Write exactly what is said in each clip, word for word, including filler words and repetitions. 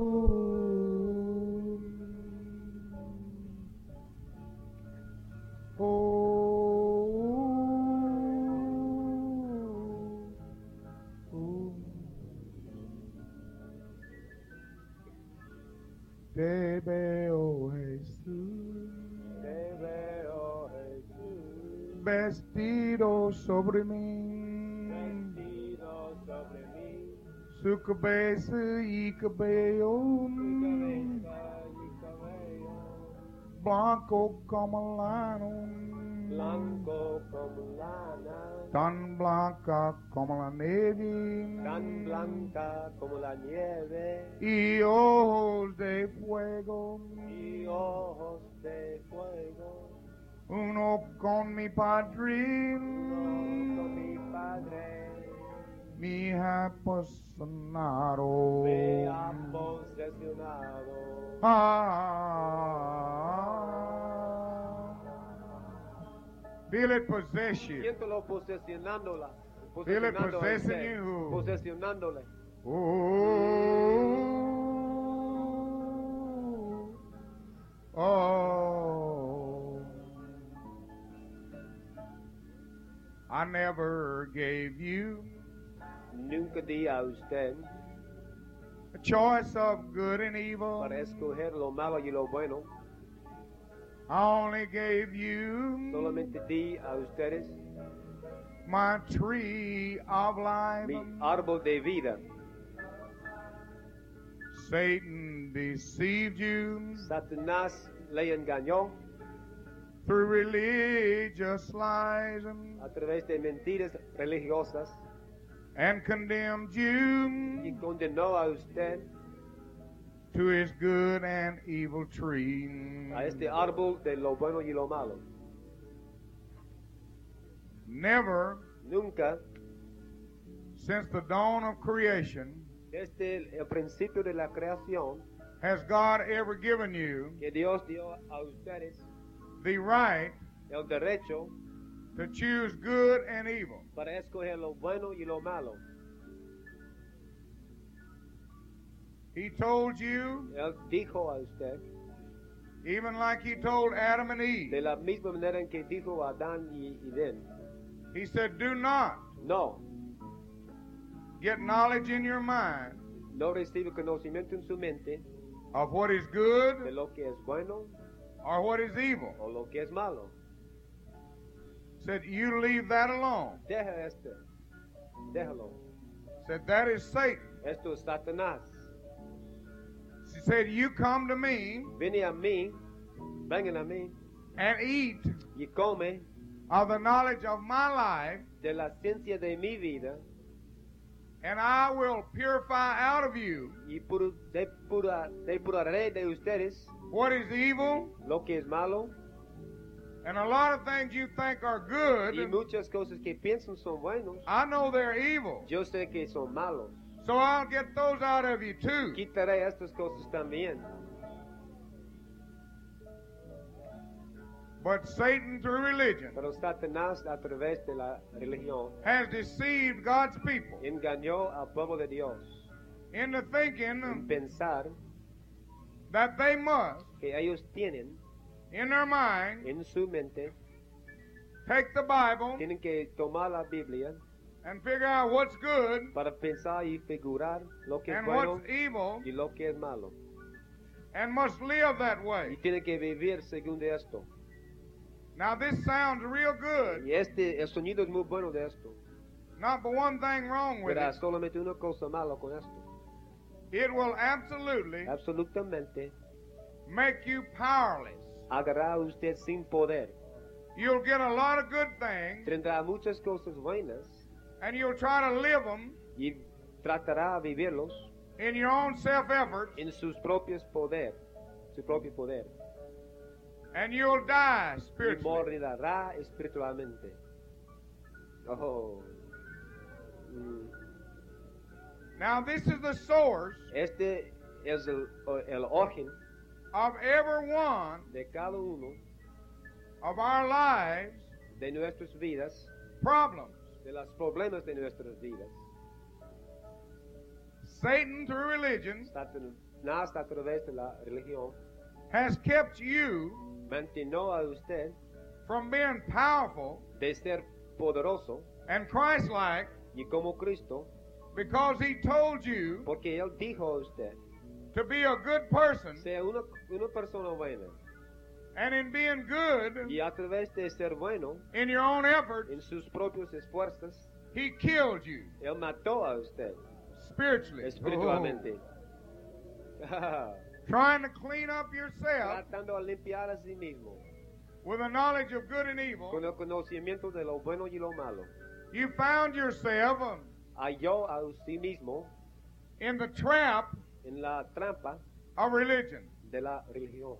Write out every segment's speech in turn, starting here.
Te veo, Jesús, Te veo, Jesús, vestido sobre mí, vestido sobre mí, su cabeza y cabello, tu cabeza y cabello, blanco como lana, blanco como lana, tan blanca como la nieve, tan blanca como la nieve, y ojos de fuego, y ojos de fuego, uno con mi padre, uno con mi Padre, mi apasionado. me ha posesionado. Ah, feel it possess you. Siéntolo posesionándola, Feel it posesionando a possessing usted, you. posesionándole. Oh, oh, I never gave you Nunca di a usted a choice of good and evil. para escoger lo malo y lo bueno. I only gave you Solamente di a ustedes my tree of life. mi árbol de vida. Satan deceived you Satanás le engañó through religious lies a través de mentiras religiosas and condemned y you condenó a usted to his good and evil tree. a este árbol de lo bueno y lo malo. Never, Nunca, since the dawn of creation, desde el, el principio de la creación, has God ever given you que Dios dio a ustedes the right el derecho to choose good and evil. para escoger lo bueno y lo malo. He told you, Él dijo a usted, even like he told Adam and de Eve, la misma manera en que dijo a Adán y Edén, he said, do not no, get knowledge in your mind no recibe conocimiento en su mente of what is de good lo que es bueno or what is evil. o lo que es malo. Said, you leave that alone. Deja este, déjalo. Said, that is Satan. Esto es Satanás. She said, you come to me Vine a mí, vengan a mí and eat y come of the knowledge of my life, de la ciencia de mi vida and I will purify out of you y puru- depura- depuraré de ustedes what is evil, lo que es malo and a lot of things you think are y good, muchas cosas que piensan son buenos. I know they're evil. Yo sé que son malos. So I'll get those out of you too. Quitaré estas cosas también. But Satan, through religion, Pero Satanás, a través de la religión, has deceived God's people engañó al pueblo de Dios into en thinking pensar that they must, que ellos tienen in their mind, en su mente, take the Bible tienen que tomar la Biblia and figure out what's good para pensar y figurar lo que es and bueno what's evil, y lo que es malo. and must live that Y way. tienen que vivir según de esto. Now this sounds real good, Y este, el sonido es muy bueno de esto. not but one thing wrong with Pero hay it. solamente una cosa mala con esto. It will absolutely Absolutamente make you powerless. agarrar a usted sin poder. You'll get a lot of good things, Tendrá muchas cosas buenas and you'll try to live them y tratará de vivirlos in your own self-effort, en sus propios poder, su propio poder. and you'll die Y spiritually. morirá espiritualmente. Oh. Mm. Now this is the source Este es el, el origen of every one de cada uno of our lives' de nuestras vidas, problems. de los problemas de nuestras vidas. Satan, through religion, Satan- Satanás a través de la religión has kept you mantuvo a usted from being powerful de ser poderoso and Christ-like y como Cristo, because he told you porque Él dijo a usted, to be a good person, sea una, una persona buena. and in being good Y a través de ser bueno in your own efforts, en sus propios esfuerzos, he killed you Él mató a usted spiritually. espiritualmente. Oh. Trying to clean up yourself Tratando de limpiar a sí mismo with a knowledge of good and evil. con el conocimiento de lo bueno y lo malo. You found yourself um, Halló a sí mismo in the trap en la trampa of religion. de la religión.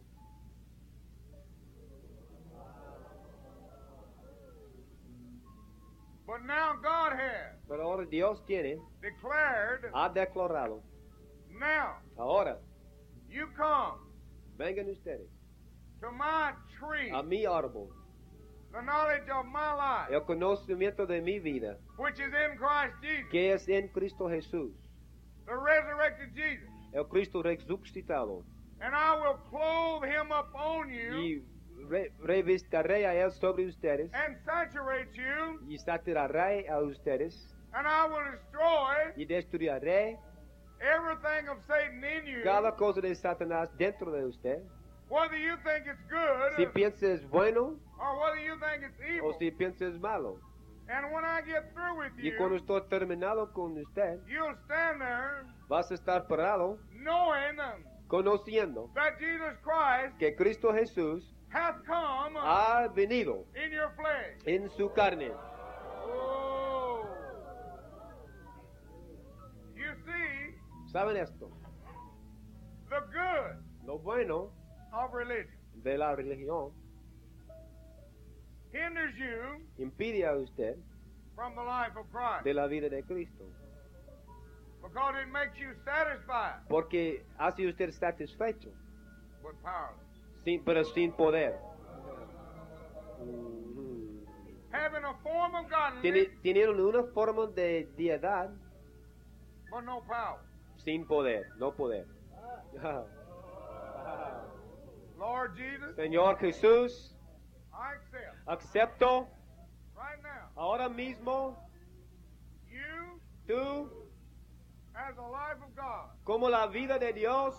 But now God has Pero ahora Dios tiene, declared, ha declarado, now ahora you come vengan ustedes to my tree, a mi árbol, the knowledge of my life, el conocimiento de mi vida, which is in Christ Jesus, que es en Cristo Jesús, the resurrected Jesus, el Cristo resucitado, and I will clothe him up on you y re- revestiré a Él sobre ustedes, and saturate you, y saturaré a ustedes, and I will destroy y destruiré everything of Satan in you, cada cosa de Satanás dentro de usted. whether you think it's good Si piensa es bueno or whether you think it's evil. o si piensa es malo. And when I get through with Y cuando you, estoy terminado con usted, you'll stand there vas a estar parado knowing um, conociendo that Jesus Christ que Cristo Jesús hath come ha venido in your flesh. en su carne. Oh. You see, ¿Saben esto? the good Lo bueno of religion de la religión hinders you impide a usted from the life of Christ de la vida de Cristo, because it makes you satisfied porque hace usted satisfecho, but powerless. sin, pero sin poder. Mhm. Having a form of godliness Tiene- Teniendo una forma de deidad but no power. sin poder, no poder. Lord Jesus, Señor Jesús, I accept acepto right now ahora mismo you tú as the life of God, como la vida de Dios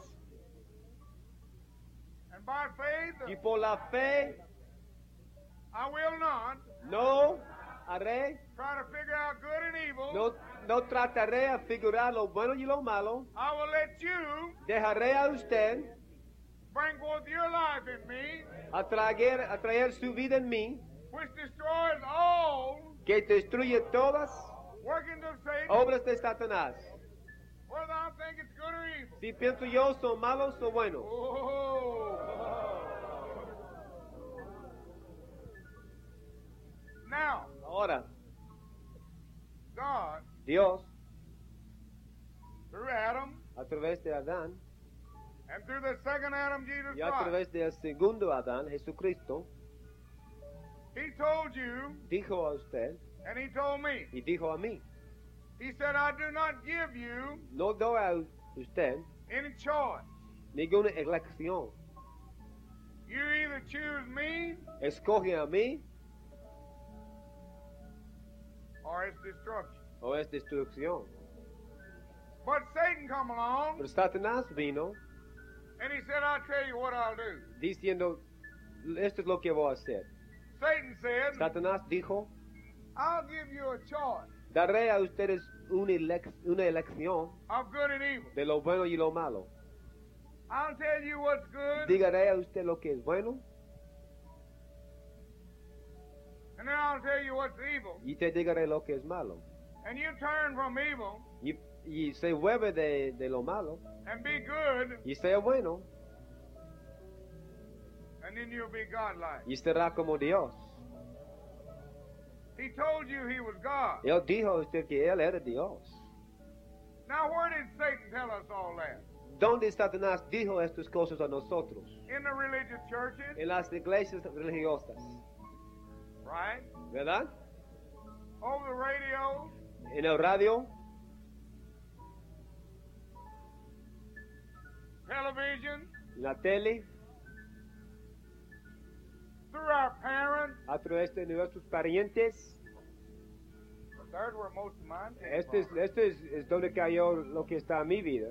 and by faith y por la fe I will not no haré, try to figure out good and evil. no, no trataré a figurar lo bueno y lo malo. I will let you Dejaré a usted bring forth your life in me, atraer, atraer su vida en mí, which destroys all que destruye todas workings of Satan, obras de Satanás. whether I think it's good or evil. Si pienso yo son malos o buenos. Oh. Now, Ahora, God, Dios, through Adam a través de Adán and through the second Adam, Jesus y a Christ, través del segundo Adán, Jesucristo, He told you dijo a usted and He told me. y dijo a mí, He said, I do not give you no doy a usted any choice. ninguna elección. You either choose me Escoge a mí or it's destruction. o es destrucción. But Satan come along Pero Satanás vino and he said, I'll tell you what I'll do. diciendo, esto es lo que voy a hacer. Satan said, Satanás dijo, I'll give you a choice daré a ustedes una, elec- una elección of good and evil. de lo bueno y lo malo. I'll tell you what's good, Digaré a usted lo que es bueno and then I'll tell you what's evil. y te digaré lo que es malo. And you turn from evil Y, y se vuelve de, de lo malo and be good, y sea bueno and then you'll be godlike. y será como Dios. He told you he was God. Él dijo a usted que Él era Dios. Now, where did Satan tell us all that? ¿Dónde Satanás dijo estas cosas a nosotros? In the religious churches, En las iglesias religiosas, right? ¿verdad? Over the radio, En el radio, television, la tele, through our parents. a través de nuestros parientes. There's where most of mine came Este es, from. este es, es donde cayó lo que está en mi vida.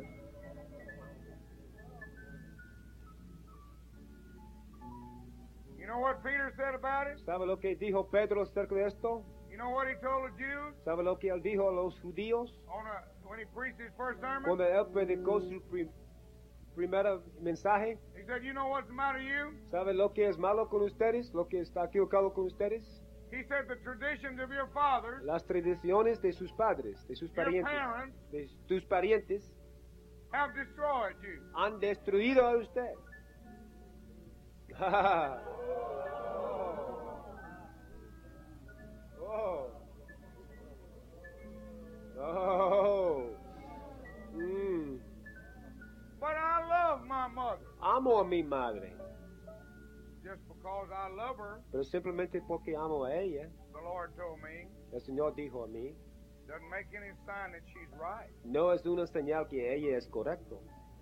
You know what Peter said about it? ¿Sabe lo que dijo Pedro acerca de esto? You know what he told the Jews ¿Sabe lo que él dijo a los judíos on a, when he preached his first sermon? cuando él predicó su pri- primer mensaje? He said, you know what's the matter with you? ¿Sabe lo que es malo con ustedes? ¿Lo que está equivocado con ustedes? He said the traditions of your fathers, Las tradiciones de sus padres, de sus your parientes, parents, de tus parientes, have destroyed you. han destruido a usted. Oh. Oh. Mm. But I love my mother. Amo a mi madre, Just because I love her, pero simplemente porque amo a ella, the Lord told me, el Señor dijo a mí, doesn't make any sign that she's right. no es una señal que ella es correcto.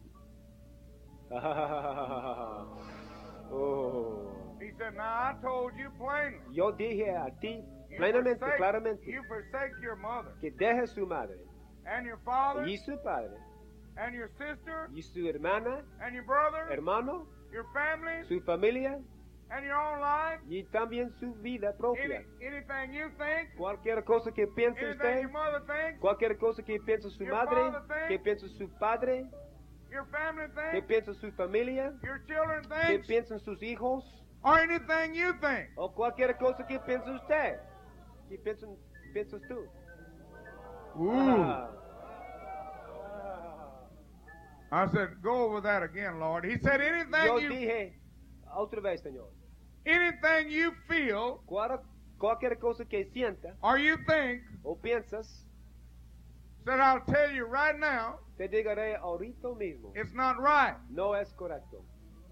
Oh. He said, now I told you plainly. Yo dije a ti You plenamente, forsake- claramente, You forsake your mother que deje su madre and your father y su padre and your sister y su hermana, and your brother, hermano, your family, su familia and your own life. y también su vida propia. Any, anything you think, Cualquier cosa que piense anything usted, your mother thinks, cualquier cosa que piense su Your madre, father thinks, que piense su padre, your family que thinks, piense su familia, your children que think, piensen sus hijos, or anything you think. o cualquier cosa que piense usted, que piensen, piensas tú. Ah. I said, go over that again, Lord. He said, Yo anything you, dije otra vez, Señor, anything you feel cual- cualquier cosa que sienta or you think, o piensas, said, I'll tell you right now, te digaré ahorita mismo, it's not right. no es correcto.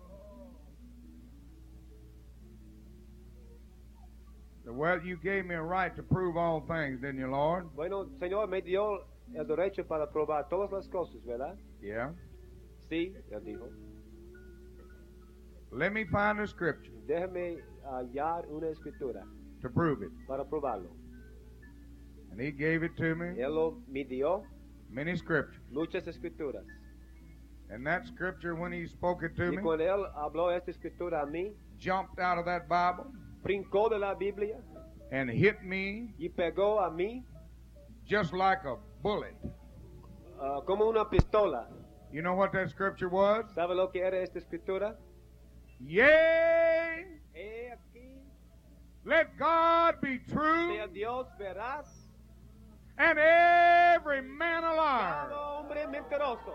Well, you gave me a right to prove all things, didn't you, Lord? Bueno, Señor me dio el derecho para probar todas las cosas, ¿verdad? Yeah. Sí, él dijo. Let me find a scripture Déjame hallar una escritura to prove it. para probarlo. And he gave it to me, Él lo me dio many scriptures. muchas escrituras. And that scripture, when he spoke it to Y me, cuando él habló esta escritura a mí, jumped out of that Bible brincó de la Biblia and hit me y pegó a mí just like a bullet. ah, como una pistola. You know what that scripture was? ¿Sabe lo que era esta escritura? Yea, He aquí, let God be true sea Dios veraz, and every man a liar. cada hombre mentiroso.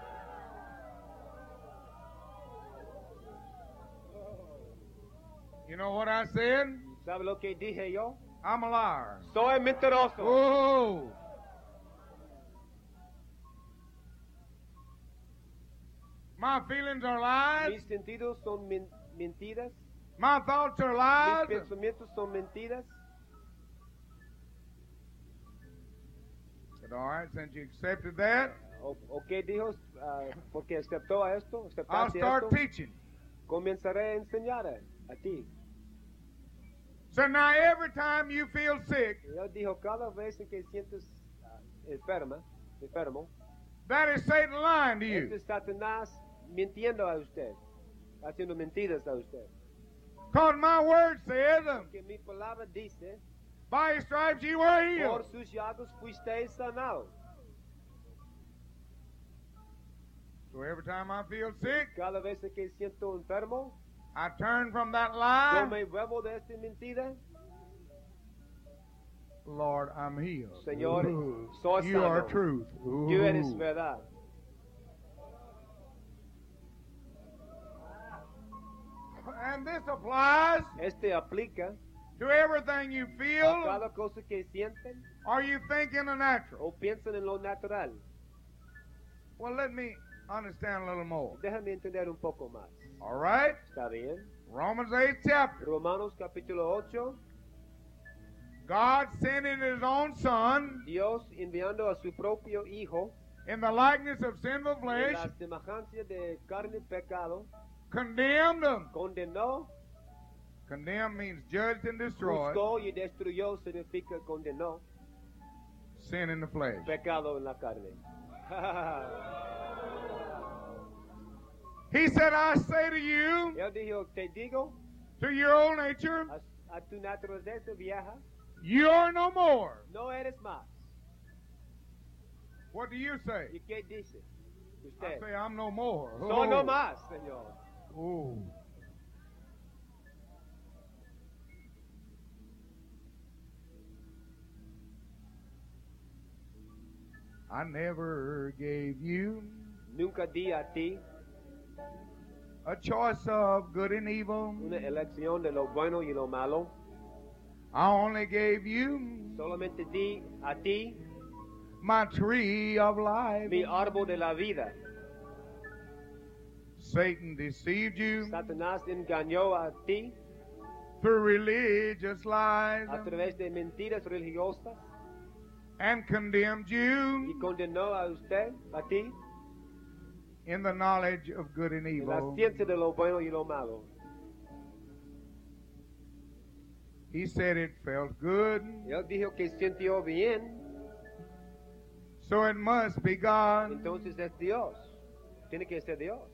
You know what I said? ¿Sabe lo que dije yo? I'm a liar. Soy mentiroso. Oh. My feelings are lies. Mis sentidos son men- mentiras. My thoughts are Mis lies. pensamientos son mentiras. Said, all right, since you accepted that, O, o qué dijo, ah, porque aceptó a esto, I'll aceptaste start esto, teaching. comenzaré a enseñar a, a ti. So now every time you feel sick, Y él dijo, cada vez en que sientes ah, enferma, enfermo, that is Satan lying to este you. es Satanás mintiendo a usted, haciendo mentiras a usted. Because my word says, uh, Que mi palabra dice, by his stripes you were healed. por sus llagas fuisteis sanados. So every time I feel sick, Cada vez en que siento enfermo, I turn from that yo lie. me vuelvo de esta mentira. Lord, I'm healed. Señor, Ooh. soy You are sano. truth. Tú eres Ooh. verdad. And this applies Este aplica to everything you a feel cada cosa que sienten or you think in the natural. o piensan en lo natural. Well, let me understand a little more. Déjame entender un poco más. All right? ¿Está bien? Romans eighth chapter. Romanos capítulo ocho. God sending his own son Dios enviando a su propio Hijo in the likeness of sinful en flesh, la semejanza de carne pecado, condemned them. condenó, Condemned means judged and destroyed juzgó y destruyó, significa condenó, sin in the flesh. pecado en la carne. He said, I say to you, Él dijo, te digo, to your old nature, a, a tu naturaleza vieja, you are no more. no eres más. What do you say? ¿Y qué dice I usted? say, I'm no more. No, no Oh. más, Señor. Oh. I never gave you Nunca di a ti a choice of good and evil. una elección de lo bueno y lo malo. I only gave you Solamente di a ti my tree of life. mi árbol de la vida. Satan deceived you Satanás engañó a ti through religious lies a través de mentiras religiosas and condemned y you condenó a usted, a ti, in the knowledge of good and en la evil. ciencia de lo bueno y lo malo. He said it felt good, Y él dijo que sintió bien, so it must be God. entonces es Dios. Tiene que ser Dios.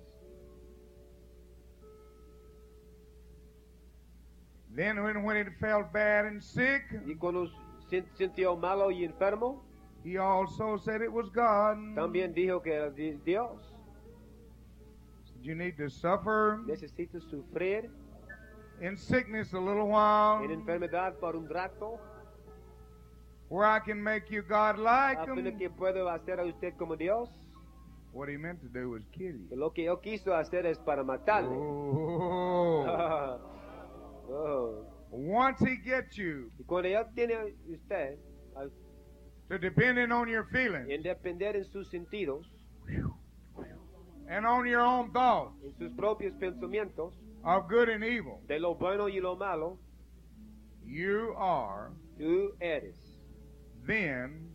Then when, when it felt bad and sick, Y cuando sin- sintió malo y enfermo, he also said it was God. también dijo que era di- Dios. You need to suffer Necesito sufrir in sickness a little while, en enfermedad por un rato, where I can make you God-like. a fin de que puedo hacer a usted como Dios. What he meant to do was kill Que you. lo que él quiso hacer es para matarle. Oh. Oh. Once he gets you Y cuando él tiene a usted, a- to depending on your feelings en depender en sus sentidos, and on your own thoughts en sus propios pensamientos, of good and evil, de lo bueno y lo malo, you are tú eres then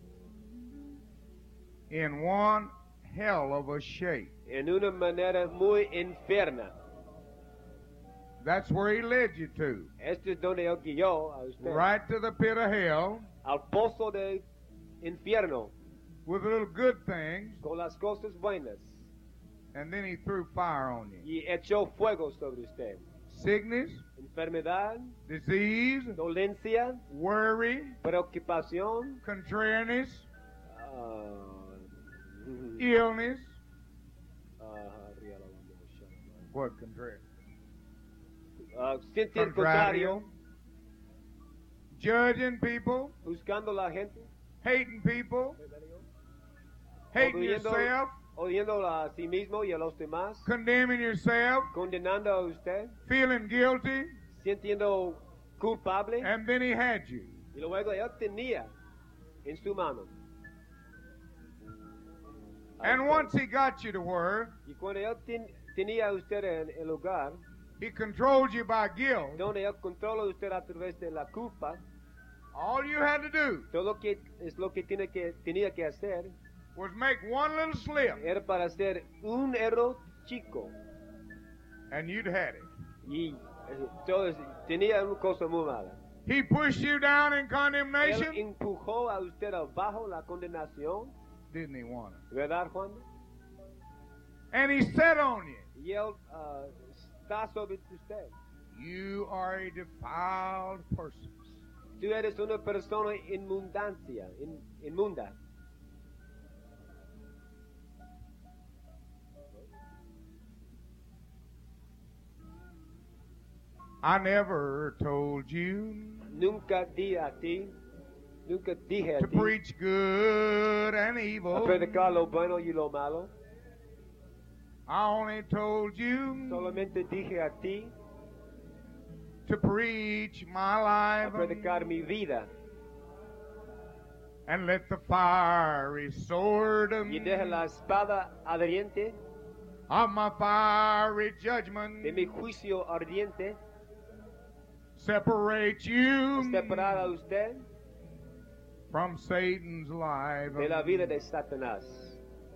in one hell of a shape. en una manera muy enferma. That's where he led you to. Esto es donde él guió a usted Right to the pit of hell al pozo del infierno with little good things, con las cosas buenas and then he threw fire on you. y echó fuego sobre usted. Sickness, Enfermedad, disease, dolencia, worry, preocupación, contrariness, ah, illness. ah, What contrary? ah, sentir Contrario. contrario, Judging people, buscando a la gente, hating people, hating odiando, yourself, odiando a sí mismo y a los demás, condemning yourself, condenando a usted, feeling guilty, sintiendo culpable, and then he had you. y luego él tenía en su mano. a And usted. once he got you to where Y cuando él ten- tenía a usted en el lugar, he controlled you by guilt, donde él controla a usted a través de la culpa, all you had to do todo lo que es lo que, tiene que tenía que hacer was make one little slip, era para hacer un error chico. and you'd had it. Y entonces tenía una cosa muy mala. He pushed you down in Él condemnation, empujó a usted abajo la condenación, didn't he want it? ¿verdad, Juan? And he said on you, Y él ah, está sobre usted. you are a defiled person. Tú eres una persona inmundancia, in, inmunda. I never told you Nunca di a ti, nunca dije a to ti, preach good and a evil. predicar lo bueno y lo malo. I only told you Solamente dije a ti to preach my a life predicar mi vida. and let the fiery sword Y deja la espada ardiente of my fiery judgment de mi juicio ardiente separate you separar a usted from Satan's life. de la vida de Satanás.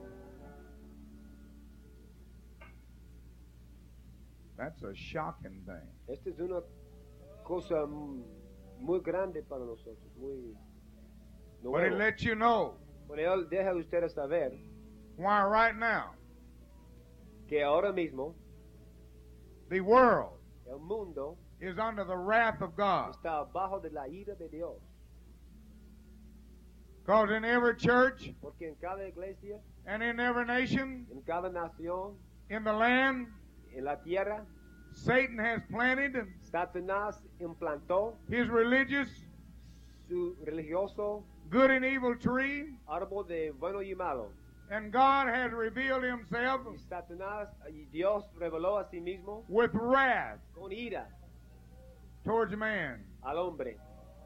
That's a shocking thing. Esta es una cosa muy grande para nosotros, muy But it nuevo. lets you know Pero él deja a ustedes saber why right now que ahora mismo the world el mundo is under the wrath of God. está abajo de la ira de Dios. Because in every church Porque en cada iglesia, and in every nation en cada nación, in the land, en la tierra, Satan has planted Satanás implantó his religious su religioso good and evil tree, árbol de bueno y malo. and God has revealed himself Y Satanás y Dios reveló a sí mismo with wrath con ira towards man. al hombre.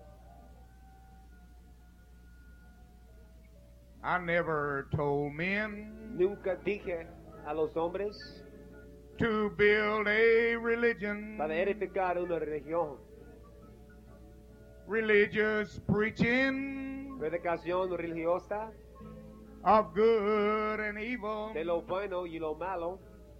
I never told men Nunca dije a los hombres to build a religion, para edificar una religión, religious preaching predicación religiosa of good and evil. de lo bueno y lo malo.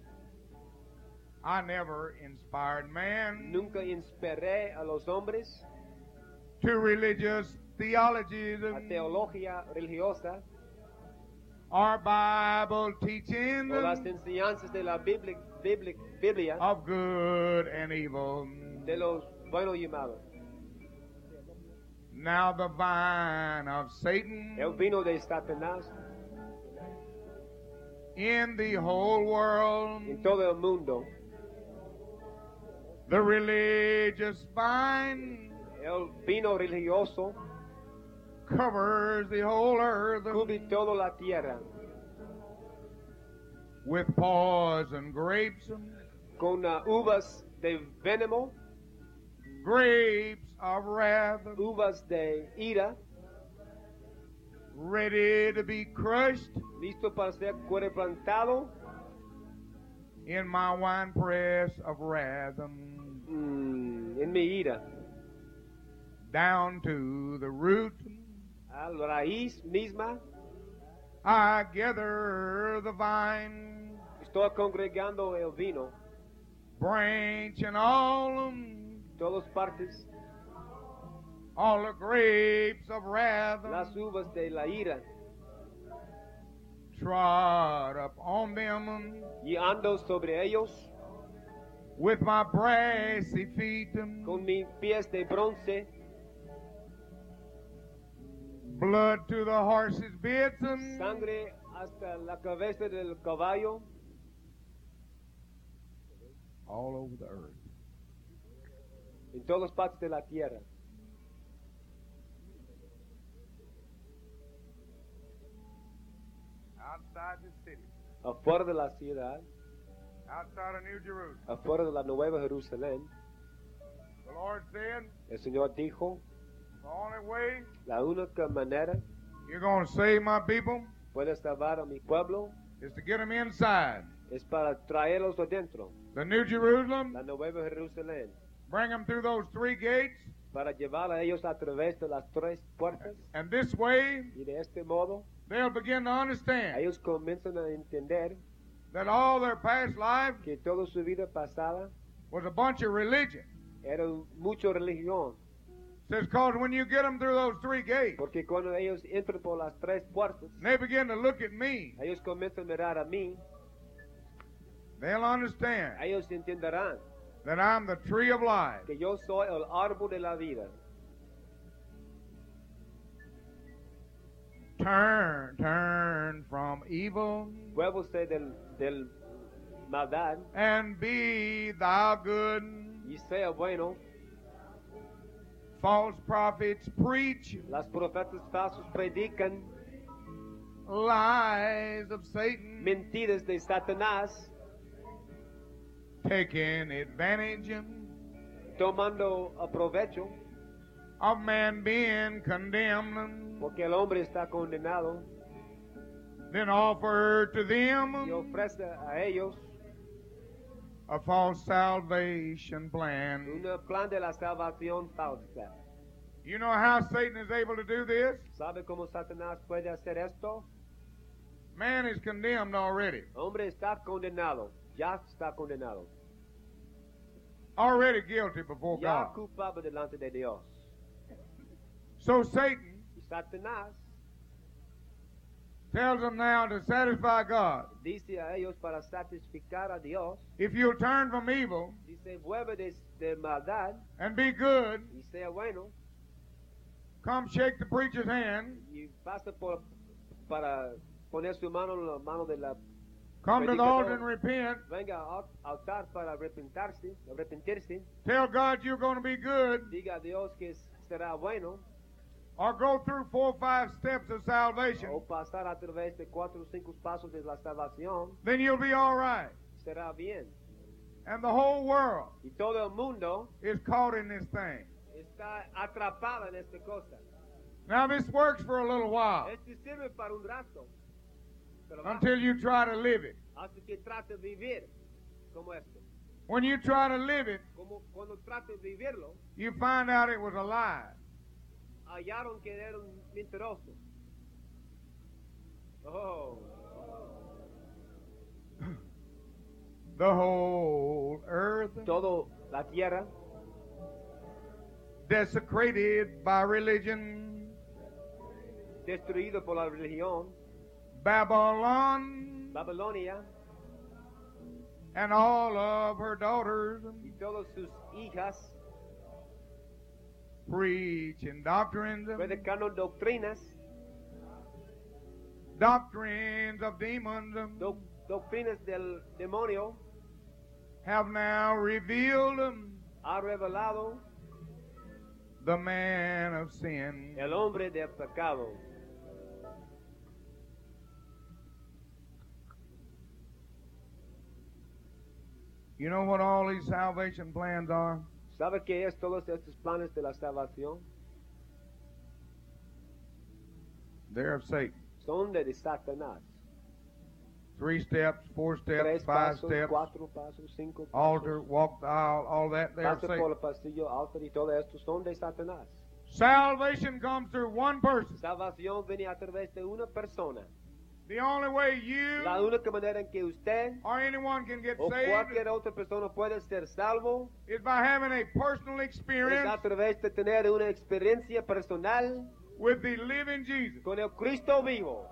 I never inspired man Nunca inspiré a los hombres to religious theologies a teología religiosa or Bible teaching o las enseñanzas de la Biblia, Biblia, Biblia of good and evil. de los buenos y malos. Now the vine of Satan El vino de Satanás in the whole world, en todo el mundo, the religious vine el vino religioso covers the whole earth cubre toda la tierra with poison grapes, con uh, uvas de veneno, grapes of wrath, uvas de ira, ready to be crushed listo para ser quebrantado in my winepress of wrath, mm, en mi ira, down to the root. a la raíz misma. I gather the vine, Estoy congregando el vino, branch and all, todas partes, all the grapes of wrath, las uvas de la ira, trod up on them y ando sobre ellos with my brassy feet, con mis pies de bronce, blood to the horse's bits, sangre hasta la cabeza del caballo, all over the earth. en todas partes de la tierra. Outside the city, Afuera de la ciudad, outside of New Jerusalem, afuera de la Nueva Jerusalén, the Lord said, el Señor dijo, the only way la única manera you're going to save my people puede salvar a mi pueblo is to get them inside es para traerlos adentro, the New Jerusalem, la Nueva Jerusalén, bring them through those three gates, para llevar a ellos a través de las tres puertas, and this way y de este modo they'll begin to understand ellos comienzan a entender that all their past life que toda su vida pasada was a bunch of religion. era mucho religión, Says, because when you get them through those three gates, porque cuando ellos entran por las tres puertas, and they begin to look at me, ellos comienzan a mirar a mí, they'll understand ellos entenderán that I'm the tree of life. que yo soy el árbol de la vida. Turn, turn from evil, Vuélvose del, del maldad and be thou good. y sea bueno. False prophets preach Las profetas falsos predican lies of Satan, mentiras de Satanás, taking advantage tomando aprovecho of man being condemned, porque el hombre está condenado, then offer to y them ofrece a ellos a false salvation plan. un plan de la salvación falsa. You know how Satan is able to do this? ¿Sabe cómo Satanás puede hacer esto? Man is condemned already. El hombre está condenado, ya está condenado. already guilty before ya God. culpable delante de Dios. So Satan Y Satanás tells them now to satisfy God. dice a ellos para satisficar a Dios, If you'll turn from evil dice, vuelve de, de maldad and be good, y sea bueno, come shake the preacher's hand, y pasa por, para poner su mano en la mano de la... come to the predicador. altar and repent, Venga al altar para arrepentarse, arrepentirse, tell God you're going to be good, diga a Dios que será bueno, or go through four or five steps of salvation, o pasar a través de cuatro o cinco pasos de la salvación, then you'll be all right. será bien. And the whole world Y todo el mundo is caught in this thing. está atrapado en esta cosa. Now this works for a little while Este sirve para un rato, pero va until you try to live it. hasta que trate de vivir como esto. When you try to live it, Como cuando trate de vivirlo, you find out it was a lie. hallaron que era un mentiroso. Oh, The whole earth todo la tierra desecrated by religion, destruido por la religión, Babylon Babilonia and all of her daughters y todas sus hijas preaching doctrines, predicando doctrinas, doctrines of demons, doc- doctrinas del demonio, have now revealed ha revelado the man of sin. el hombre del pecado. You know what all these salvation plans are? ¿Sabe qué es todos estos planes de la salvación? They're of Satan. Son de Satanás. Three steps, four steps, Tres five pasos, steps, cuatro pasos, cinco pasos. altar, walk the aisle, all that. They're of Paso por Satan. el pasillo, altar y todo esto son de Satanás. Salvation comes through one person. Salvación viene a través de una persona. The only way you La única manera en que usted or anyone can get o saved cualquier otra persona puede ser salvo is by having a personal es experience a través de tener una experiencia personal with the living Jesus. con el Cristo vivo.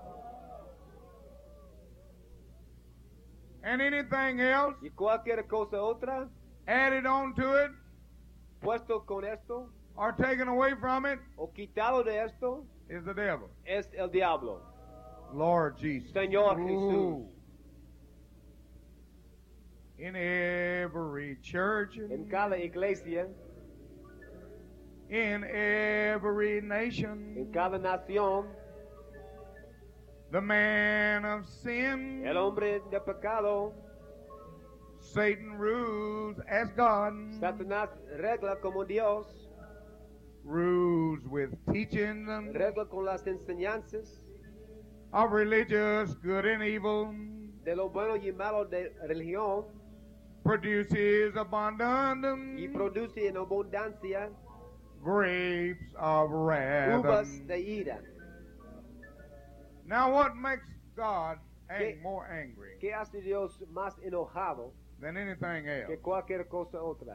And anything else Y cualquier cosa otra added on to it puesto con esto or taken away from it o quitado de esto is the devil. es el diablo. Lord Jesus. Señor Ooh. Jesús. In every church, En cada iglesia, in every nation, en cada nación, the man of sin, el hombre de pecado, Satan rules as God, Satanás regla como Dios, rules with teaching regla con las enseñanzas of religious good and evil, de lo bueno y malo de religión produces abundant y produce en abundancia grapes of wrath. uvas de ira. Now, what makes God ¿Qué- ang- more angry ¿Qué hace Dios más enojado than anything que else cualquier cosa otra?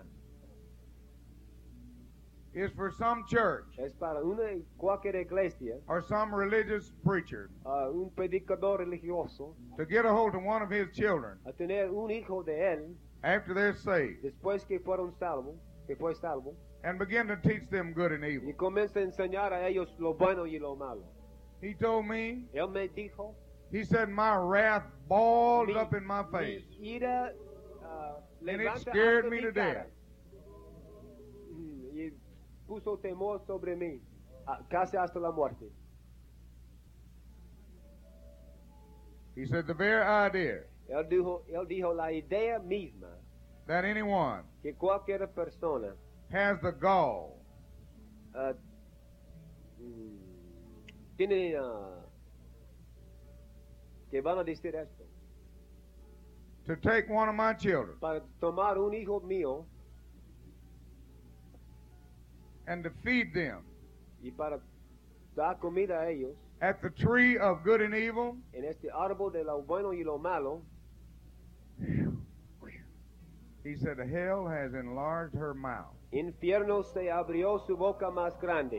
is for some church Es para una cualquier iglesia, or some religious preacher uh, un predicador religioso, to get a hold of one of his children a tener un hijo de él after they're saved después que fueron salvos, que fue salvo, and begin to teach them good and evil. y comienza a enseñar a ellos lo bueno y lo malo. He told me, Él me dijo, he said, my wrath balled mi, up in my face. mi ira uh, And it levanta scared hasta me mi to cara. death. Mm, y puso temor sobre mí, ah, casi hasta la muerte. He said, the very idea Él dijo, él dijo la idea misma that anyone que cualquier persona has the gall uh, mm, tiene uh, que van a decir esto to take one of my children para tomar un hijo mío and to feed them y para dar comida a ellos at the tree of good and evil, en este árbol de lo bueno y lo malo, He said, hell has enlarged her mouth. Infierno se abrió su boca más grande.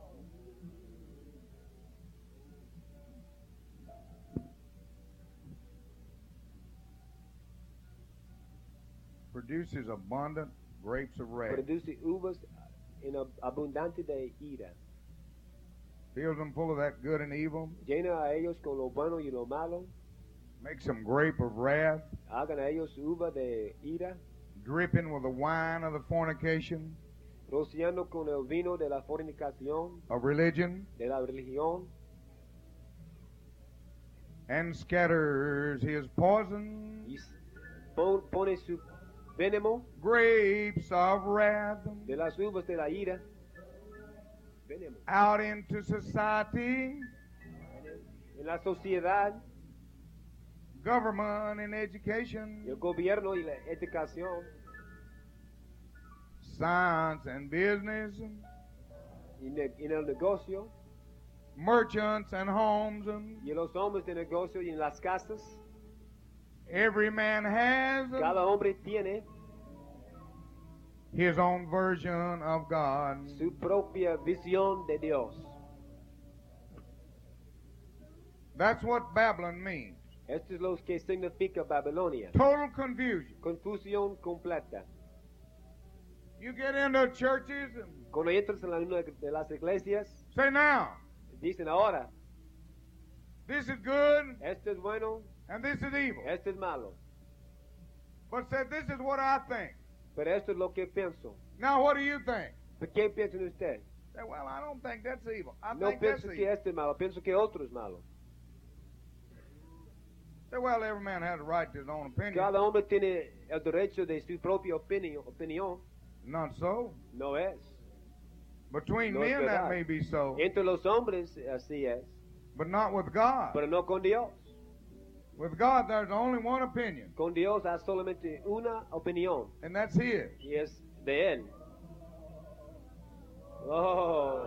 Produces abundant grapes of wrath. Produce uvas en ab- abundante de ira. Fills them full of that good and evil. Llena a ellos con lo bueno y lo malo. Makes them grape of wrath. Hagan a ellos uva de ira. Dripping with the wine of the fornication. Rociando con el vino de la fornicación. Of religion. De la religión. And scatters his poison. Y pon, pone su veneno. Grapes of wrath. De las uvas de la ira. Veneno. Out into society. En la sociedad. Government and education. El gobierno y la educación. Science and business. Y ne, en el negocio. Merchants and homes. Y en los hombres de negocio y en las casas. Every man has Cada hombre tiene his own version of God. Su propia visión de Dios. That's what Babylon means. Esto es lo que significa Babilonia. Total confusion. Confusión completa. You get into churches and Cuando entras en la una de las iglesias, say, now, dicen ahora, this is good esto es bueno, and this is evil. esto es malo. But said, this is what I think. Pero esto es lo que pienso. Now, what do you think? ¿Por qué piensa usted? Say, well, I don't think that's evil. I No think that's pienso que evil. esto es malo, pienso que otro es malo. Say, well, every man has a right to his own opinion. Cada hombre tiene el derecho de su propia opinión. opinión. Not so. No es. Between No es men, that verdad. may be so, Entre los hombres así es, but not with God. pero no con Dios. With God, there's only one opinion, Con Dios hay solamente una opinión and that's His. y es de Él. Oh,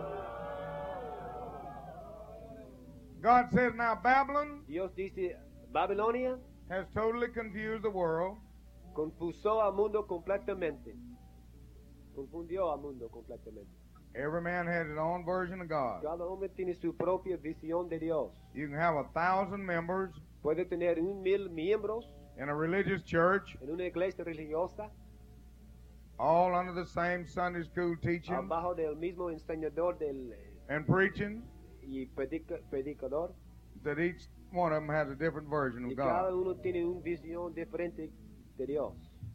God says, now Babylon Dios dice, Babilonia has totally confused the world, confusó al mundo completamente. Confundió al mundo completamente. every man has his own version of God. Cada hombre tiene su propia visión de Dios. You can have a thousand members Puede tener un mil miembros in a religious church, en una iglesia religiosa, all under the same Sunday school teaching abajo del mismo enseñador del, and preaching, y predica, predicador, that each one of them has a different version y of cada God. uno tiene una visión diferente de Dios.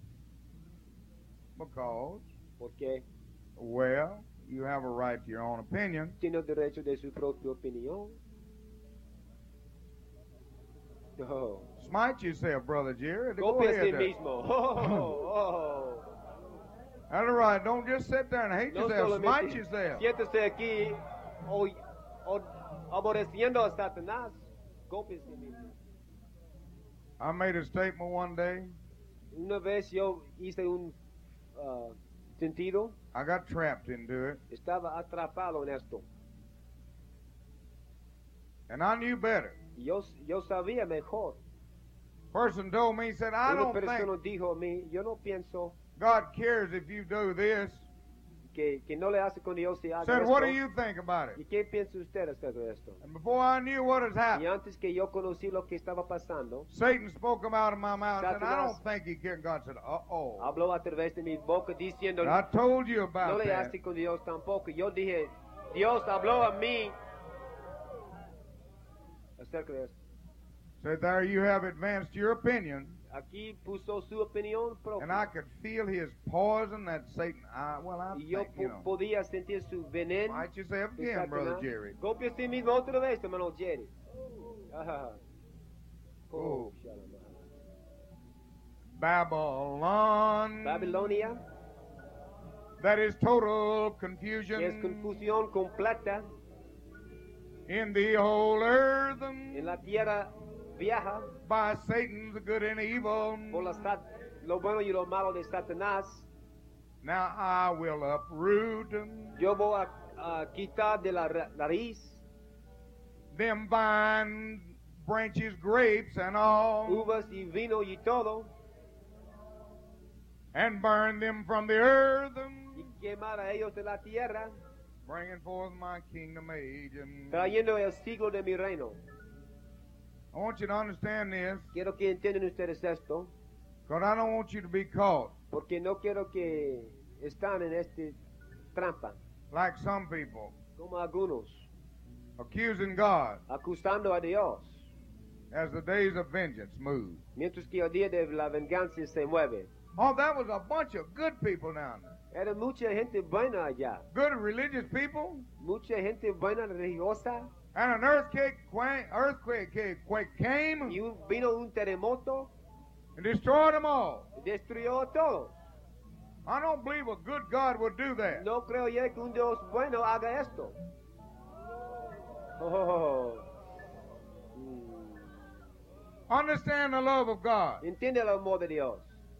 Because, Porque well, you have a right to your own opinion, tiene el derecho de su propia opinión. Oh. smite yourself, Brother Jerry. Go Copia a ahead sí there. mismo. Oh, oh. That's right. Don't just sit there and hate No yourself. Smite solamente yourself. siéntese aquí o, o aborreciendo a Satanás. Copia a sí mismo. I made a statement one day. Una vez yo hice un uh, sentido, I got trapped into it, estaba atrapado en esto. and I knew better. Y yo, yo sabía mejor. Person told me, he said, I Una don't persona think dijo a mí, yo no pienso God cares if you do this. que, que no le hace con Dios si hace Said, esto. what do you think about ¿Y it? qué piensa usted acerca de esto? And before I knew what had Y happened, antes que yo conocí lo que estaba pasando, Satan spoke him out of my mouth and said, I Satanás don't think he cares. God said, uh-oh. habló a través de mi boca diciendo, I told you no about le that. hace con Dios tampoco. Yo dije, Dios habló a mí acerca de esto. Said, there you have advanced your opinion, Aquí puso su opinión propia. and I could feel his poison that Satan, I, well, I Y yo think, you po- know. podía sentir su veneno. Smite yourself de again, Brother Satanás. Jerry. Copia a sí mismo otra vez, hermano Jerry. Ajá. Oh. Oh, shalom. Babylon. Babilonia, That is total que es confusion confusión completa in the whole earth en la tierra vieja by Satan's good and evil. por la sat- lo bueno y lo malo de Satanás. Now I will uproot Yo voy a, a quitar de la ra- raíz them vine branches, grapes, and all, uvas y vino y todo, and burn them from the earth, y quemar a ellos de la tierra, bringing forth my kingdom age. And trayendo el siglo de mi reino. I want you to understand this, Quiero que entiendan ustedes esto, because I don't want you to be caught porque no quiero que están en este trampa, like some people, como algunos, accusing God acusando a Dios, as the days of vengeance move. mientras que el día de la venganza se mueve. Oh, that was a bunch of good people down there. Era mucha gente buena allá, Good religious people, mucha gente buena religiosa, and an earthquake, qua- earthquake quake came y un- vino un terremoto and destroyed them all. y destruyó a todos. I don't believe a good God would do that. No creo yo que un Dios bueno haga esto. Oh. Mm. Understand the love of God. Entiende el amor de Dios.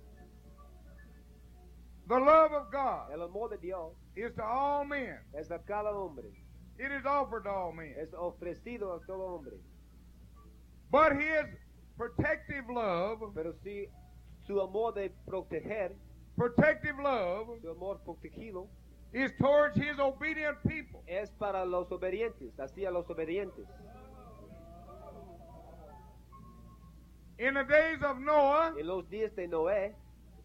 The love of God El amor de Dios is to all men. es a cada hombre, It is offered to all men. es ofrecido a todo hombre. But his protective love, Pero si su amor de proteger, protective love su amor protegido, is towards his obedient people. es para los obedientes, hacia los obedientes. In the days of Noah, En los días de Noé,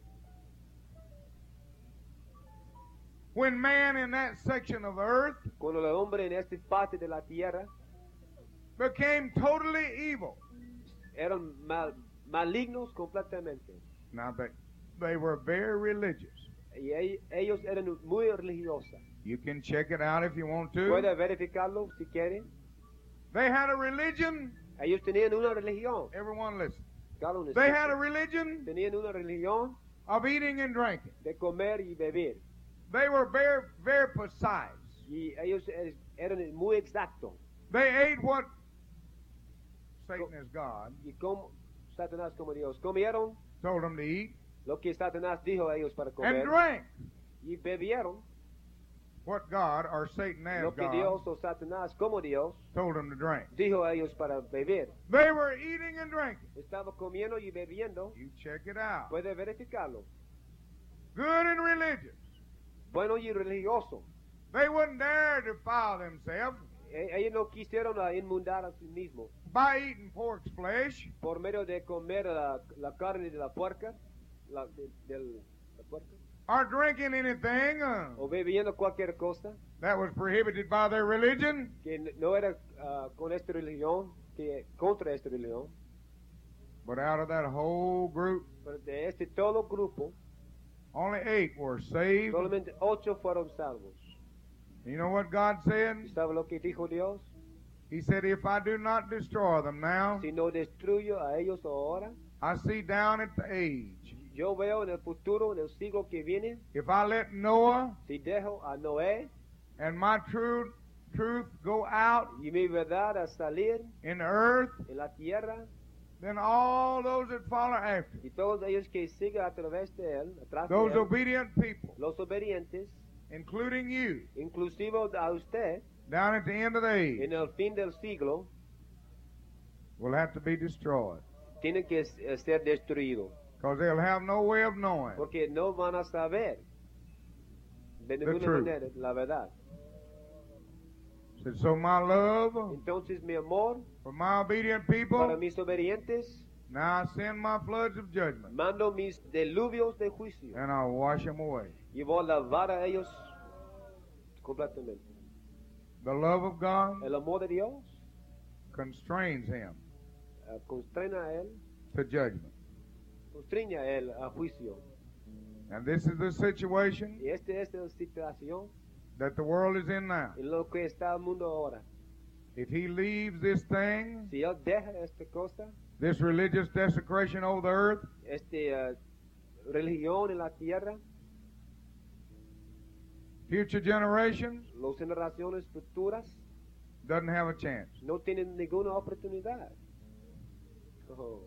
when man in that section of earth cuando el hombre en esta parte de la tierra became totally evil. eran mal- malignos completamente. Now they, they were very religious. Y e- ellos eran muy religiosos. You can check it out if you want to. Puede verificarlo si quieren. They had a religion. Ellos tenían una religión. Everyone listen. Cada uno They escucha. had a religion Tenían una religión of eating and drinking. de comer y beber. They were very, very precise. Y ellos er- eran muy exactos. They ate what Satan is God Y como Satanás como Dios comieron told them to eat lo que Satanás dijo a ellos para and comer. drank Y bebieron what God or Satan as lo que God Dios o Satanás como Dios told them to drink. dijo a ellos para beber. They were eating and drinking. Estaba comiendo y bebiendo. You check it out. Puede verificarlo. Good and religious. Bueno y religioso. They wouldn't dare defile themselves E- ellos no quisieron ah, inmundar a sí mismos by eating pork's flesh por medio de comer la, la carne de la puerca, la, de, del- la puerca, or drinking anything uh, o bebiendo cualquier cosa that was prohibited by their religion. que n- no era ah, con esta religión, que contra esta religión, But out of that whole group, pero de este todo grupo, only eight were saved. solamente ocho fueron salvos. You know what God said? ¿Sabe lo que dijo Dios? He said, if I do not destroy them now, Si no destruyo a ellos ahora, I see down at the age. yo veo en el futuro, en el siglo que viene, If I let Noah si dejo a Noé and my true truth go out y mi verdad a salir in the earth, en la tierra, then all those that follow after, y todos ellos que sigan a través de él, atrás de those él, obedient people, los obedientes, including you, inclusive a usted, down at the end of the age, en el fin del siglo, will have to be destroyed. tienen que s- ser destruidos, Because they'll have no way of knowing. porque no van a saber de ninguna truth. manera la verdad. Said, so my love Entonces mi amor for my obedient para people, mis obedientes, now I send my floods of judgment, mando mis diluvios de juicio and I'll wash them away. y voy a lavar a ellos completamente. The love of God El amor de Dios constrains him uh, constrena a él, to judgment. constriña a él a juicio. And this is the situation Y esta es la situación that the world is in now. en lo que está el mundo ahora. If he leaves this thing, Si él deja esta cosa, this religious desecration over the earth, esta religión en la tierra, future generations las generaciones futuras doesn't have a chance. no tienen ninguna oportunidad. Oh.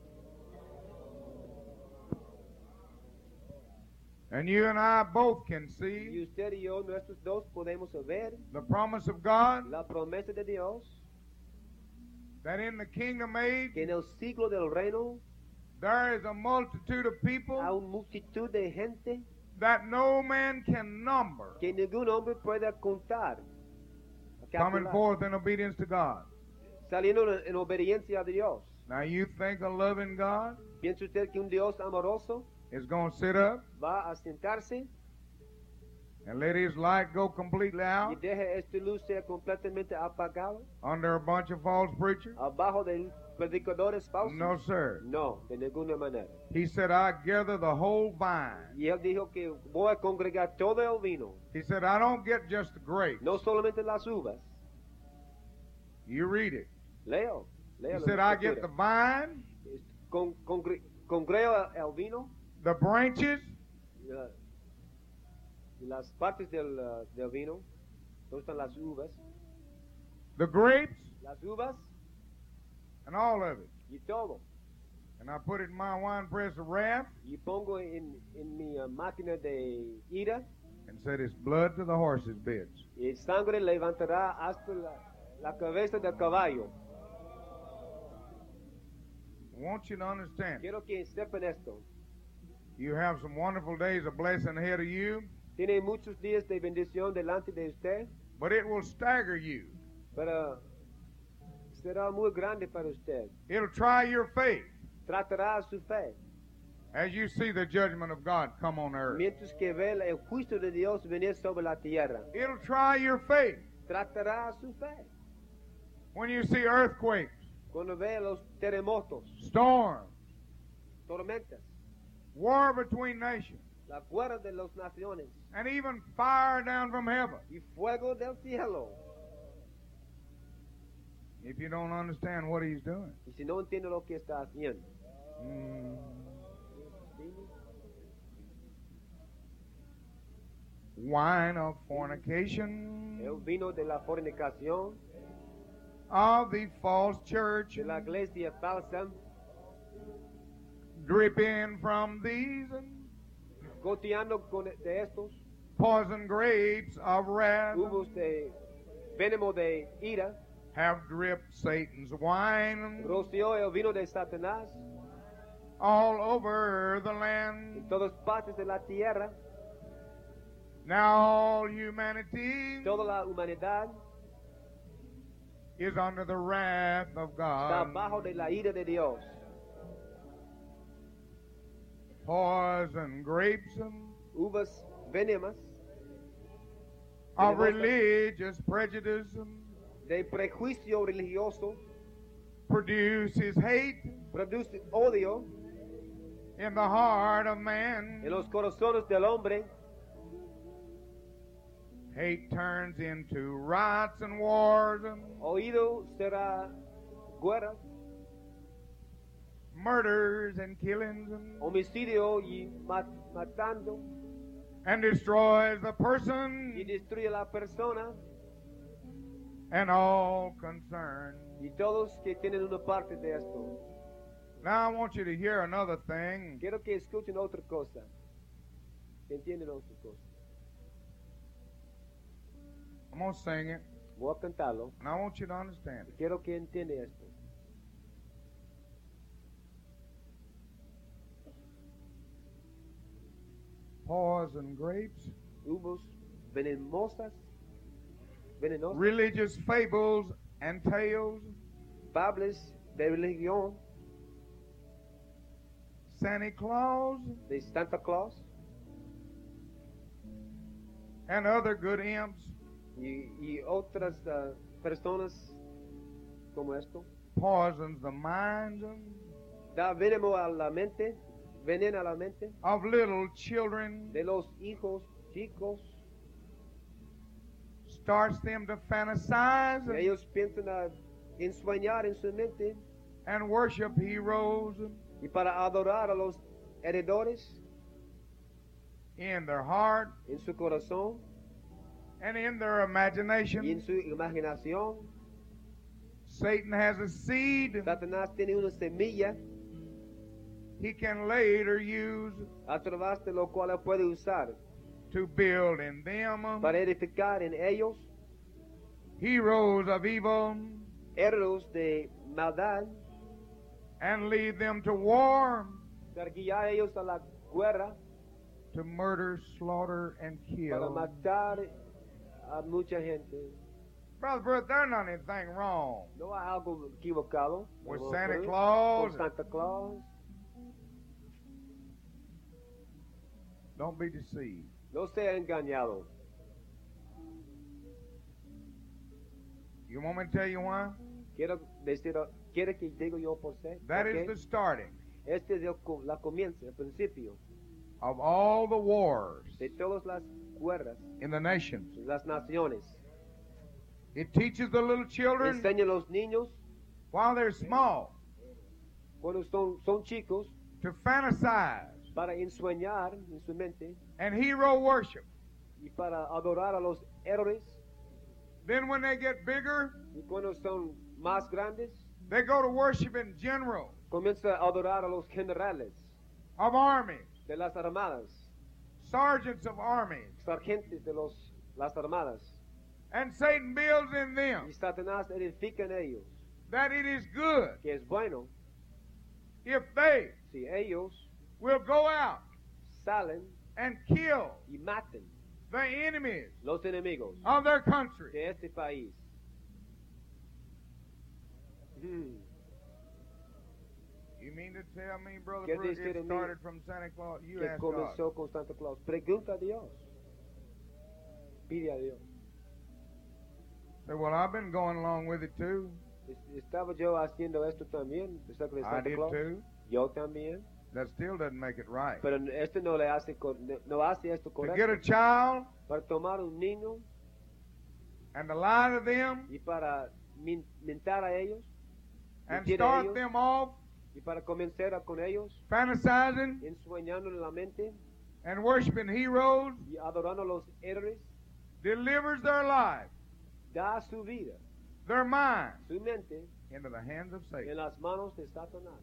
And you and I both can Y see usted y yo, nosotros dos, podemos ver the promise of God la promesa de Dios that in the kingdom age que en el siglo del reino There is a multitude of people a una multitud de gente that no man can number que ningún hombre pueda contar, coming calcular, forth in obedience to God. saliendo en, en obediencia a Dios. Now you think a loving God ¿Piensa usted que un Dios amoroso is going to sit up va a sentarse and let his light go completely y out deje este luz ser completamente apagado under a bunch of false preachers? abajo de predicadores falsos? No, sir. No, de ninguna manera. He said, I gather the whole vine. Y él dijo que voy a congregar todo el vino, He said, I don't get just the grapes. no solamente las uvas. You read it. Leo, He leo. said, I get the vine, Con, congre, congrego el vino, the branches, y la- y las partes del, uh, del vino, donde están las uvas, the grapes, las uvas and all of it. y todo. And I put it in my wine press of wrath Y pongo en, en mi uh, máquina de ira, and said, it's blood to the horses' bits. y sangre levantará hasta la, la cabeza del caballo. I want you to understand. Quiero que sepan esto. You have some wonderful days of blessing ahead of you, Tiene muchos días de bendición delante de usted, but it will stagger you. pero será muy grande para usted. It'll try your faith Tratará su fe, as you see the judgment of God come on earth. mientras que ve el juicio de Dios venir sobre la tierra. It'll try your faith Tratará su fe. when you see earthquakes, Cuando ve los terremotos, storms, tormentas, war between nations, la guerra de las naciones and even fire down from heaven. y fuego del cielo. If you don't understand what he's doing. Y si no entiende lo que está haciendo. Mm. Wine of fornication, El vino de la fornicación, of the false church, de la iglesia falsa, dripping from these goteando con de estos, poison grapes of wrath, uvos de veneno de ira, have dripped Satan's wine roció el vino de Satanás all over the en land. todas partes de la tierra. Now all humanity Toda la humanidad is under the wrath of está God. bajo de la ira de Dios. Poison grapes Uvas venemas of venenosas religious prejudice de prejuicio religioso produces hate produce odio in the heart of man. en los corazones del hombre. Hate turns into riots and wars, Oído será guerra, murders and killings, homicidio y mat- matando, and destroys the y person destruye la persona and all concerned. y todos que tienen una parte de esto. Now I want you to hear another thing. Quiero que escuchen otra cosa, que entiendan otra cosa. I'm going to sing it, Voy a cantarlo. and I want you to understand it. Quiero que entiendan esto. Poison grapes, Uvas venenosas, venenosas, religious fables and tales, fables de religión, Santa Claus, de Santa Claus and other good imps y, y otras uh, personas como esto. poisons the minds Da veneno a la mente, veneno a la mente of little children, de los hijos chicos. starts them to fantasize Y ellos piensan a ensueñar en su mente and worship heroes y para adorar a los heredores in their heart en su corazón and in their y en imagination. su imaginación. Satan has a seed Satanás tiene una semilla he can later use a través de lo cual él puede usar to build in them para edificar en ellos heroes of evil, héroes de maldad, and lead them to war, para guiar a ellos a la guerra, to murder, slaughter, and para kill. matar a mucha gente. Brother Brooks, there's not anything wrong No hay algo equivocado with hermano Santa Cruz, Claus. con Santa Claus. Don't be deceived. No sea engañado. You want me to tell you why? Quiero decir, quiere que diga yo por qué. That ¿Por is qué? the starting Este es el, co- la comienza, el principio of all the wars de todas las guerras, in the nations. las naciones. It teaches the little children Enseña a los niños while they're small cuando son, son chicos to fantasize para ensueñar en su mente and hero worship. y para adorar a los héroes. Then when they get bigger, Y cuando son más grandes, they go to worshiping generals comienza a adorar a los generales of armies, de las armadas, sergeants of armies, sargentes de los, las armadas. and Satan builds in Y them Satanás edifica en ellos that it is good que es bueno if they si ellos will go out salen and kill y maten the enemies los enemigos of their country. de este país. Hmm. You mean to tell me, Brother ¿Qué Brooks, dice de it mí started from Santa Claus? You Que ask God. comenzó con Santa Claus. Pregunta a Dios. Pide a Dios. Say, well, I've been going along with it too. Es- Estaba yo haciendo esto también, de Santa I Santa did Claus. too. Yo también. That still doesn't make it right. Pero este no le hace cor- no- no hace esto To get a correcto. child Para tomar un niño and to lie to them y para min- mentar a ellos and mentir a start ellos, them off y para convencer a con ellos, fantasizing ensueñando en la mente and worshiping heroes y adorando a los héroes, delivers their life, da su vida, their mind, su mente into the hands of en Satan. las manos de Satanás.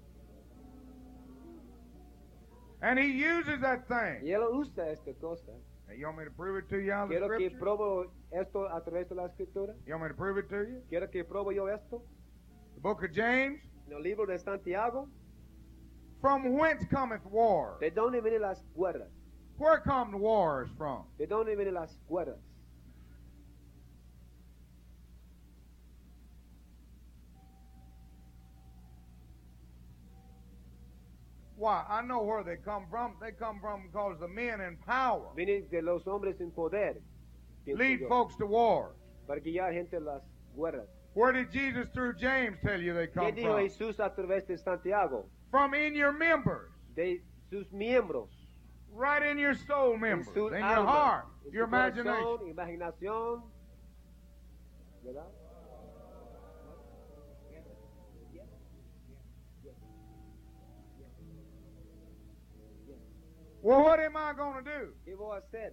And he uses that Y thing. él usa esta cosa. Now, you want me to prove it to you out of the Quiero que scripture? probo esto a través de la escritura. You want me to prove it to you? Quiero que probo yo esto The book of James. en el libro de Santiago. From whence cometh war? ¿De dónde vienen las guerras? Where come the wars from? ¿De dónde vienen las guerras? Why, I know where they come from. They come from because the men in power Vienen de los hombres en poder. pienso lead yo, folks to war. para guiar gente a las guerras. Where did Jesus through James tell you they ¿Qué come dijo from? Jesús a través de Santiago? From in your members, De sus miembros, right in your soul en members, su in your alma, heart, en your su corazón, imagination. imaginación. ¿Verdad? Well, what am I going to do? ¿Qué voy a hacer?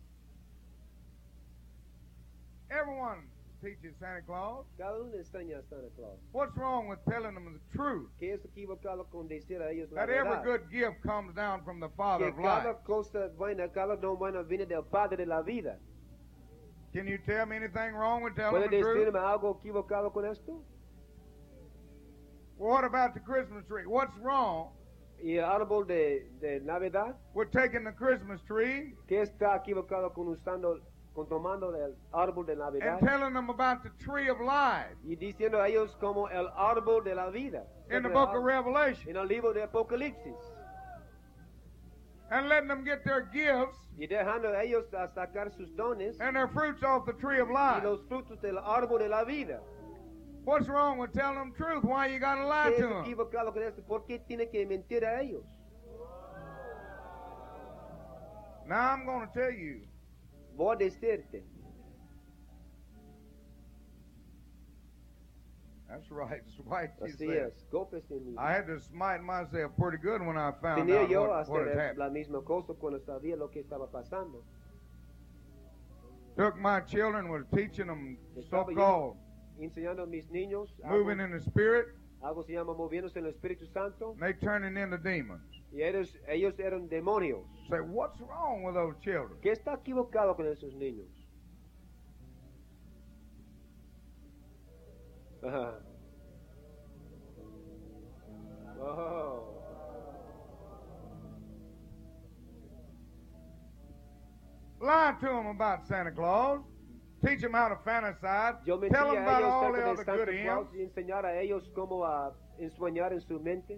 Everyone teaches Santa Claus. Cada uno enseña a Santa Claus. What's wrong with telling them the truth? ¿Qué es equivocado con decir a ellos la That every verdad? good gift comes down from the Father Que of life. cada cosa buena, cada don bueno viene del Padre de la vida. Can you tell me anything wrong with telling ¿Puede them the truth? decirme algo equivocado con esto? Well, what about the Christmas tree? What's wrong ¿Y el árbol de, de Navidad? with taking the Christmas tree ¿Qué está equivocado con usando, con tomando el árbol de Navidad? and telling them about the tree of life Y diciendo a ellos como el árbol de la vida. in the El book of árbol- Revelation En el libro de Apocalipsis. and letting them get their gifts Y dejando a ellos a sacar sus dones and their fruits off the tree of y life? los frutos del árbol de la vida. What's wrong with telling them truth? Why you got to lie ¿Qué to es them? equivocado con esto? ¿Por qué tiene que mentir a ellos? Now I'm going to tell you, Voy a decirte. that's right, Swite, you Así said. es. Golpes en mi I had to smite myself pretty good when I found Tenía out yo what, what had hacer happened. la misma cosa cuando sabía lo que estaba pasando. Took my children, was teaching them Estaba yo so-called enseñando a mis niños moving algo, in the spirit, algo se llama moviéndose en el Espíritu Santo. and they turning into demons. Y ellos, ellos eran demonios. Say, what's wrong with those children? ¿Qué está equivocado con esos niños? Ajá. Lie to them about Santa Claus. Teach them how to fantasize. Yo mentí Tell them a about ellos all the acerca de other Santa good Claus hymns. y enseñar a ellos cómo a ensueñar en su mente.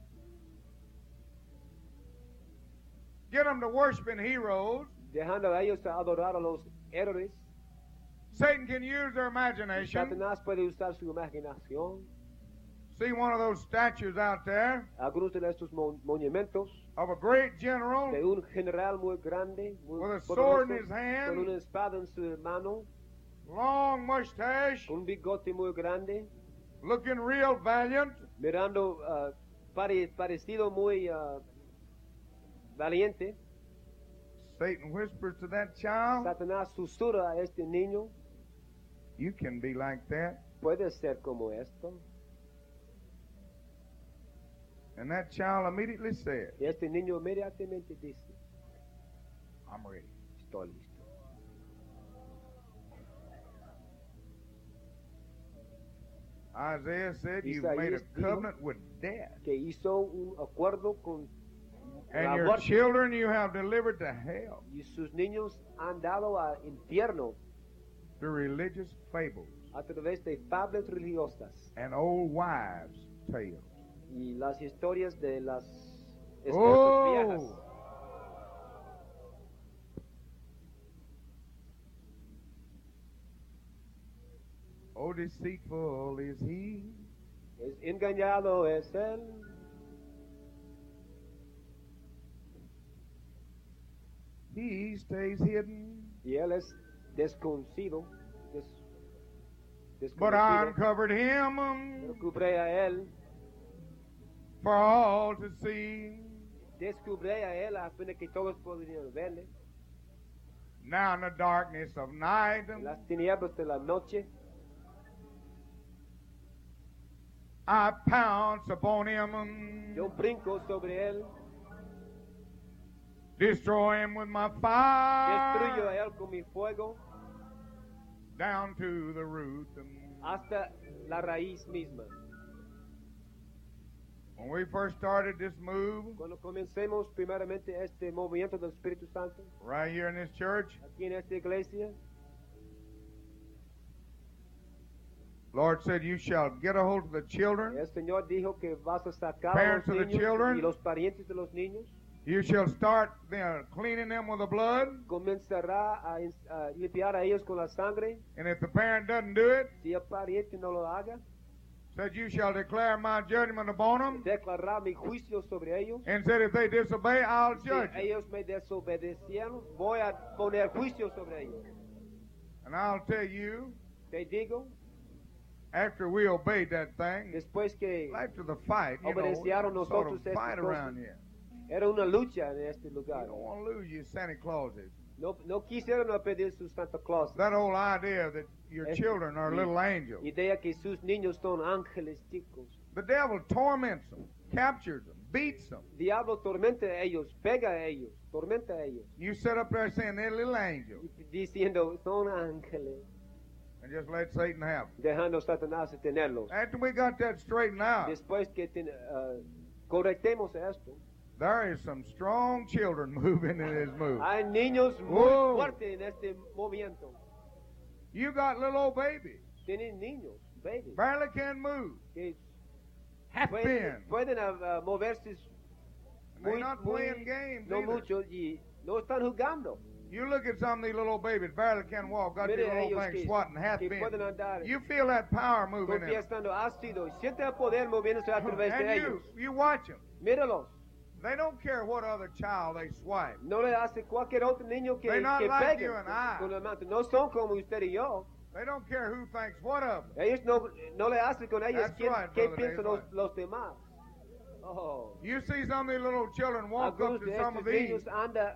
Get them to worshiping heroes. Dejando a ellos a adorar a los héroes. Satan can use their Y imagination. Satanás puede usar su imaginación. See one of those statues out there Algunos de estos mon- monumentos of a great general de un general muy grande, muy with a poderoso, sword in his con hand, una espada en su mano, long mustache, con un bigote muy grande, looking real valiant. mirando ah, pare- parecido muy ah, valiente. Satan whispers to that child, Satanás susurra a este niño, you can be like that. puede ser como esto. And that child immediately said, Y este niño inmediatamente dice, I'm ready. estoy listo. Isaiah said, you've made a Isaías dijo covenant with death. Que hizo un acuerdo con And la your muerte. children you have delivered to hell, Y sus niños han dado al infierno to religious fables a través de fables religiosas and old wives' tales. y las historias de las esposas Oh! viejas. Oh, deceitful is he, Es engañado es él, he stays hidden. y él es desconocido, des- But I desconocido. uncovered him Pero um, cubre a él, for all to see. descubre a él a fin de que todos podrían verle. Now in the darkness of night, En las tinieblas de la noche, I pounce upon him, um, yo brinco sobre él, destroy him with my destruyo a fire, él con mi fuego down to the root. um. hasta la raíz misma. When we first started this move, Cuando comencemos primeramente este movimiento del Espíritu Santo, right here in this church, aquí en esta iglesia, Lord said, you shall get a hold of the children, el Señor dijo que vas a sacar a Parents los of the niños children. y los parientes de los niños, you shall start uh, cleaning them with the blood, comenzará a, ins- a limpiar a ellos con la sangre. and if the parent doesn't do it, Si el pariente no lo haga, said, you shall declare my judgment upon them, declarar mi juicio sobre ellos. and said, if they disobey, I'll Si judge them. ellos me desobedecieron, voy a poner juicio sobre ellos. And I'll tell you, Te digo, after we obeyed that thing, después que after the fight, you know, obedecieron it's sort nosotros of estas fight cosas. around here. era una lucha en este You lugar. don't want to lose your Santa Clauses. No, no quisieron a pedir sus Santa Claus. That whole idea that your Es- children are y- little angels. Idea que sus niños son ángeles chicos. The devil torments them, captures them, beats them. Diablo tormenta a ellos, pega a ellos, tormenta a ellos, You sit up there saying they're little angels, y diciendo son ángeles, and just let Satan have them. dejando a Satanás tenerlos. After we got that straightened out, Después que ten- ah, correctemos esto, there is some strong children moving in this move. hay niños muy Whoa. fuertes en este movimiento. You got little old babies, Tienen niños, babies, barely can move, que half pueden, been. pueden ah, ah, moverse They're muy, not muy- playing games no either. mucho y no están jugando. You look at some of these little old babies, barely can walk, got Mire these a little ellos things que- swatting, half que bent. pueden andar. You feel that power moving Con in pies them. estando ácido y siente el poder moviéndose a través de And ellos. you, you watch them. Míralos. They don't care what other child they swipe. No le hace cualquier otro niño que, They're not que like pegue you and I. con la mano. No son como usted y yo. They don't care who thinks what of them. Ellos no, no le hacen con ellos That's qué, right, qué Brother piensan Dave, los, right. los demás. Oh. You see some of these little children walk Algunos up de to some of estos these niños anda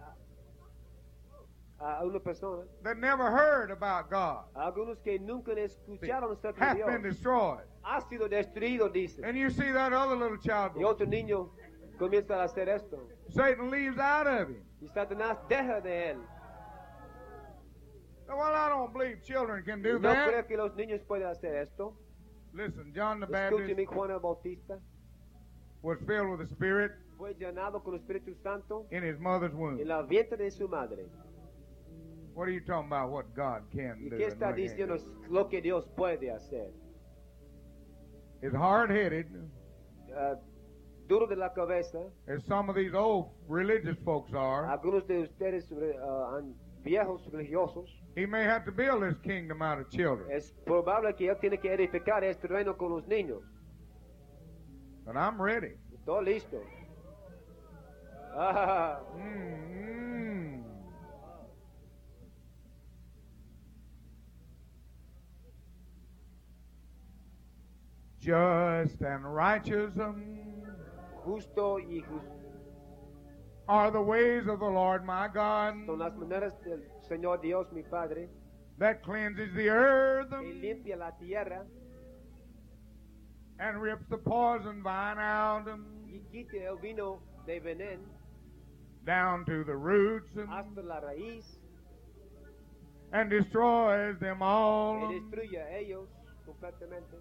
a una persona, that never heard about God, algunos que nunca escucharon acerca half de been Dios. destroyed. Ha sido destruido, dice. And you see that other little child Y go. otro niño comienza a hacer esto. Satan leaves out of him. Y Satanás deja de él. Well, I don't believe children can do No that. creo que los niños puedan hacer esto. Listen, John the Baptist Escúcheme, Juan el Bautista was filled with the Spirit fue llenado con el Espíritu Santo in his mother's en womb. la vientre de su madre. What are you talking about? What God can ¿Y do? qué and está what he diciendo can't do? lo que Dios puede hacer? As hard-headed Ah, duro de la cabeza, as some of these old religious folks are, algunos de ustedes ah, an- viejos religiosos, he may have to build this kingdom out of children. es probable que él tiene que edificar este reino con los niños. But I'm ready. Todo listo. Ah, Mm-mm. Just and righteous um, justo y justo are the ways of the Lord my God, son las maneras del Señor Dios mi Padre, that cleanses the earth que um, limpia la tierra and rips the poison vine out um, y quite el vino de veneno down to the roots um, hasta la raíz and destroys them all. y um, destruye a ellos completamente.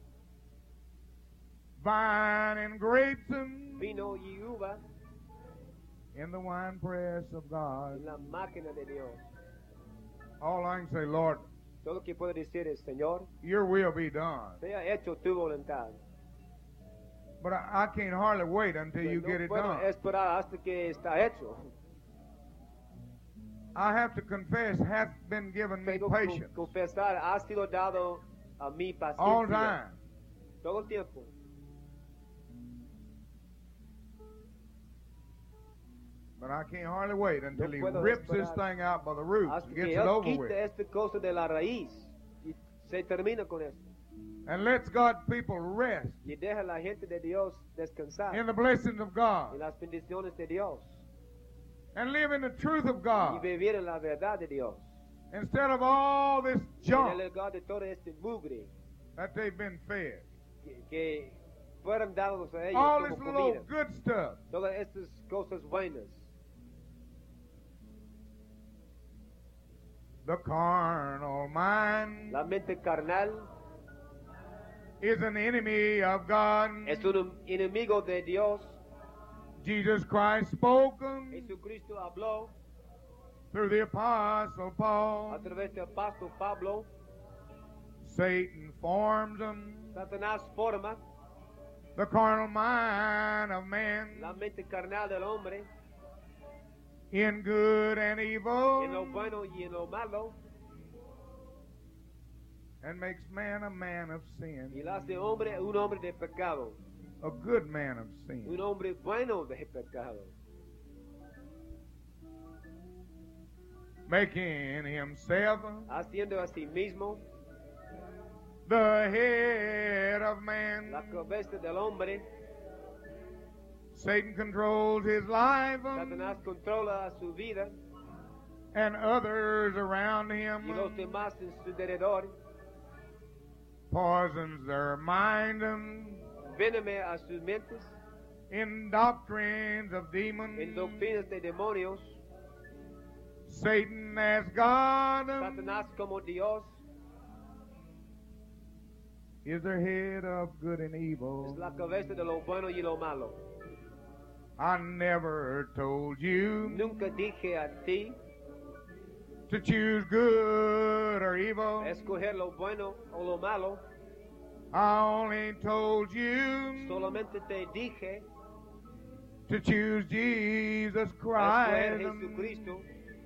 Vine and grapes um, Vino y uva in the winepress of God. en la máquina de Dios. All I can say, Lord, Todo lo que puedo decir es, Señor, your will be done. sea hecho tu voluntad. But I, I can't hardly wait until you No get it puedo done. esperar hasta que está hecho. I have to confess, hath been given me Tengo patience que confesar, ha sido dado a mi all the paciencia time. todo el tiempo. But I can't hardly wait until No he puedo rips this esperar thing out by the roots Hasta and que gets it Él over quite with. esta cosa de la raíz y se termina con esto. And lets God's people rest Y deja a la gente de Dios descansar in the blessings of en God las bendiciones de Dios and live in the truth of y God vivir en la verdad de Dios. instead of all this En junk el lugar de todo este mugre that they've been fed. que, que fueron dados a ellos All como this little comida. good stuff. Todas estas cosas buenas. The carnal mind La mente carnal is an enemy of God. es un enemigo de Dios. Jesus Christ spoke Jesucristo habló through the Apostle a Paul. través del apóstol Pablo. Satan forms them, Satanás forma the carnal mind of man, la mente carnal del hombre in good and en lo evil, bueno y en lo malo and makes man a man of sin, y la hace hombre un hombre de pecado, a good man of un sin. hombre bueno de pecado, Making himself haciendo a sí mismo the head of man. la cabeza del hombre. Satan controls his life Satanás controla a su vida and others around him, y los demás en su alrededor. poisons their mind Véneme a sus mentes in doctrines of demons. en doctrinas de demonios. Satan as God Satanás como Dios is the head of good and evil. es la cabeza de lo bueno y lo malo. I never told you Nunca dije a ti to choose good or evil. escoger lo bueno o lo malo. I only told you Solamente te dije to choose Jesus escoger Christ Jesucristo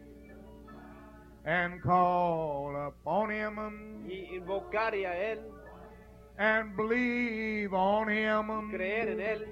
and call upon him y invocar a Él, and believe on him creer en Él